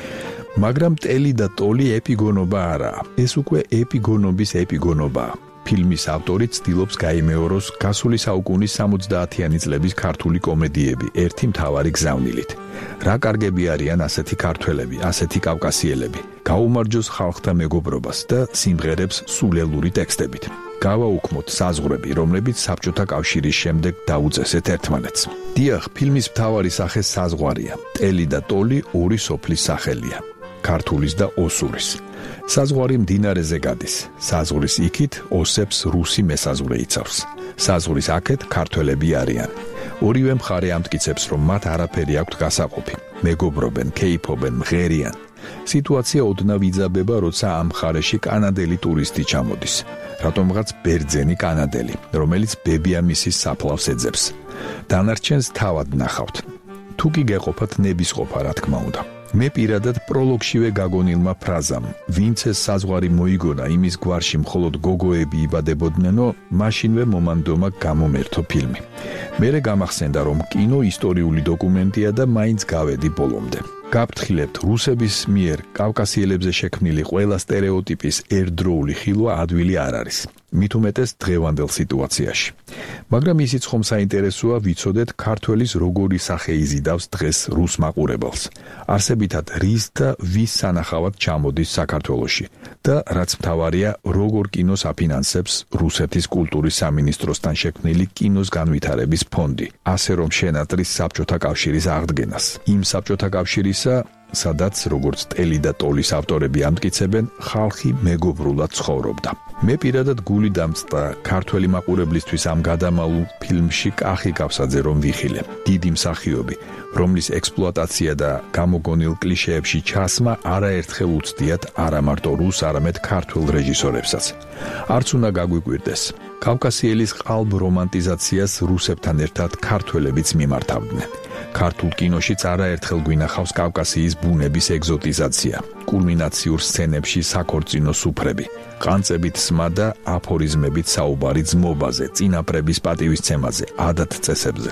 მაგრამ ტელი და ტოლი ეპიგონობა არაა, ეს უკვე ეპიგონობის ეპიგონობაა. ფილმის ავტორი ცდილობს გაიმეოროს გასული საუკუნის სამოცდაათიანი წლების ქართული კომედიები ერთი მთავარი გზავნილით. რა კარგები არიან ასეთი ქართველები, ასეთი კავკასიელები, გაუმარჯოს ხალხთა მეგობრობას და სიმღერებს სულელური ტექსტებით. გავაუქმოთ საზღვრები, რომლებიც საბჭოთა კავშირის შემდეგ დაუწესეთ ერთმანეთს. დიახ, ფილმის მთავარი სახე საზღვარია. ტელი და ტოლი ორი სოფლის სახელია. ქართულის და ოსურის. საზღვარი მდინარეზე გადის. საზღვრის იქით ოსებს რუსი მესაზღვრე იცავს. საზღვრის აქეთ ქართველები არიან. ორივე მხარე ამტკიცებს, რომ მათ არაფერი აქვთ გასაყოფი. მეგობრობენ, კეიფობენ, მღერიან. სიტუაცია ოდნავ იძაბება, როცა ამ მხარეში კანადელი ტურისტი ჩამოდის. რატომღაც ბერძენი კანადელი, რომელიც ბებია-მისის საფლავს ეძებს. დანარჩენს თავად ნახავთ. თუ კი გეყოფათ ნებისყოფა, რა თქმა უნდა. მე პირადად პროლოგშივე გაგონილმა ფრაზამ, ვინც ეს საზღვარი მოიგონა, იმის გვარში მხოლოდ გოგოები იბადებოდნენო, მაშინვე მომანდომა გამომერთო ფილმი. მერე გამახსენდა, რომ კინო ისტორიული დოკუმენტია და მაინც გავედი ბოლომდე. გაფრთხილებთ, რუსების მიერ კავკასიელებზე შექმნილი ყველა სტერეოტიპის ერთდროული ხილვა ადვილი არ არის. მით უმეტეს დღევანდელ სიტუაციაში. მაგრამ ისიც ხომ საინტერესოა ვიცოდეთ ქართველის როგორი სახე იზიდავს დღეს რუს მაყურებელს. არსებითად რის და ვის სანახავად ჩამოდის საქართველოში და რაც მთავარია, როგორ კინოს აფინანსებს რუსეთის კულტურის სამინისტროსთან შექმნილი კინოს განვითარების ფონდი, ასე რომ შენატრის საბჭოთა კავშირის აღდგენას. იმ საბჭოთა კავშირისა, სადაც როგორც ტელი და ტოლის ავტორები ამტკიცებენ, ხალხი მეგობრულად ცხოვრობდა. მე პირადად გული დამწყდა ქართველი მაყურებლისთვის ამ გადამალულ ფილმში კახი კავსაძე რომ ვიხილე. დიდი მსახიობი, რომლის ექსპლუატაცია და გამოგონილ კლიშეებში ჩასმა არაერთხელ უცდიათ არა მარტო რუს, არამედ ქართულ რეჟისორებსაც. არც უნდა გაგვიკვირდეს. კავკასიელის ყალბ რომანტიზაციას რუსებთან ერთად ქართველებიც მიმართავდნენ. ქართულ კინოშიც არაერთხელ გვინახავს კავკასიის ბუნების ეგზოტიზაცია, კულმინაციურ სცენებში საქორწინო სუფრები, ყანწებით სმა და აფორიზმებით საუბარი ძმობაზე, წინაპრების პატივისცემაზე, ადათ-წესებზე.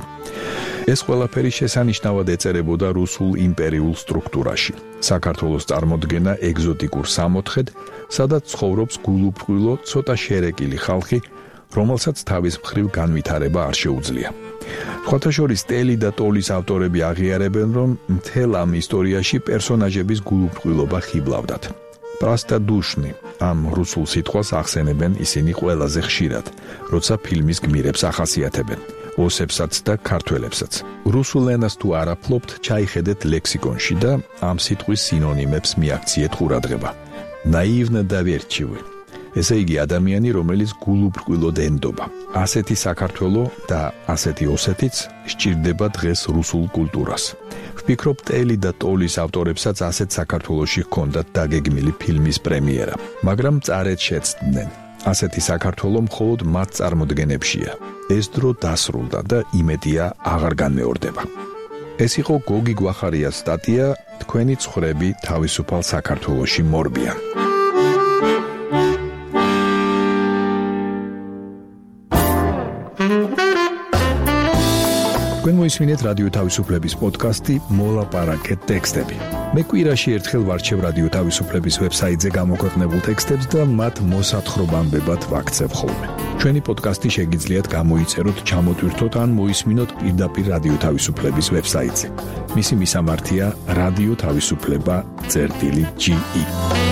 ეს ყველაფერი შესანიშნავად ეწერებოდა რუსულ იმპერიულ სტრუქტურაში. საქართველოს წარმოდგენა ეგზოტიკურ სამოთხედ, სადაც ცხოვრობს გულუბრყვილო, ცოტა შერეკილი ხალხი, რომელსაც თავის მხრივ განვითარება არ შეუძლია. სხვათა შორის ტელი და ტოლის ავტორები აღიარებენ, რომ მთელ ამ ისტორიაში პერსონაჟების გულუბრყვილობა ხიბლავდათ. პრასტადუშნი ამ რუსულ სიტყვას ახსენებენ ისინი ყველაზე ხშირად, როცა ფილმის გმირებს ახასიათებენ, ოსებსაც და ქართველებსაც. რუსულ ენას თუ არ აფლობთ, ჩაიხედეთ ლექსიკონში და ამ სიტყვის სინონიმებს მიაქციეთ ყურადღება. ნაივნე და ვერჩივი. ესე იგი ადამიანი, რომელიც გულუბრყვილოდ ენდობა. ასეთი საქართველო და ასეთი ოსეთიც სჭირდება დღეს რუსულ კულტურას. ვფიქრობ, ტელი და ტოლის ავტორებსაც ასეთ საქართველოში ჰქონდათ დაგეგმილი ფილმის პრემიერა, მაგრამ მწარედ შეცდნენ. ასეთი საქართველო მხოლოდ მათ წარმოდგენებშია. ეს დრო დასრულდა და იმედია აღარ განმეორდება. ეს იყო გოგი გვახარიას სტატია თქვენი ცხოვრები თავისუფალ საქართველოში მორბიან. თქვენ მოისმინეთ რადიო თავისუფლების პოდკასტი მოლაპარაკეთ ტექსტები. მე კვირაში ერთხელ ვარჩევ რადიო თავისუფლების ვებსაიტზე გამოქვეყნებულ ტექსტებს და მათ მოსათხრობამდებად ვაქცევ ხოლმე. ჩვენი პოდკასტი შეგიძლიათ გამოიწეროთ, ჩამოტვირთოთ ან მოისმინოთ პირდაპირ რადიო თავისუფლების ვებსაიტზე. მისი მისამართია რადიო თავისუფლება წერტილი ჯი ი.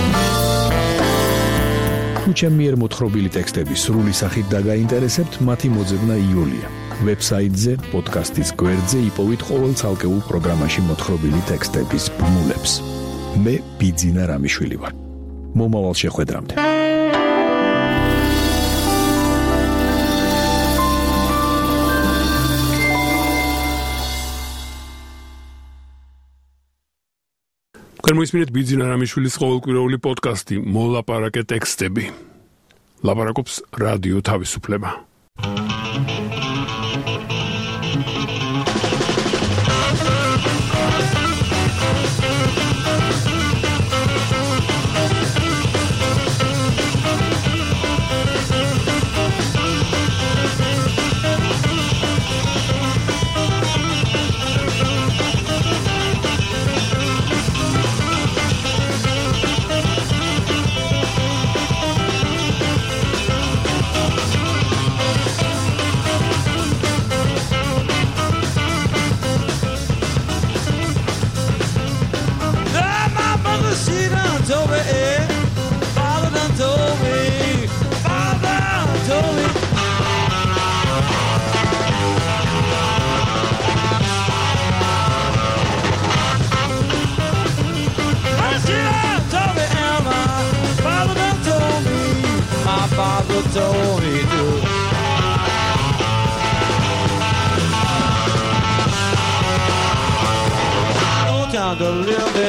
თუ ჩემი მიერ მოთხრობილი ტექსტები სრული სახით დაგაინტერესებთ, მათი მოძებნა იოლია. ვებსაიტზე, პოდკასტის გვერდზე იპოვით ყოველ ცალკეულ პროგრამაში მოთხრობილი ტექსტების ბმულებს. მე ბიძინა რამიშვილი ვარ. მომავალ შეხვედრამდე. წარმოისმინეთ ბიძინა რამიშვილის ყოველკვირეული პოდკასტი მოლაპარაკე ტექსტები. ლაპარაკობს რადიო თავისუფლება. Told me to. No time to live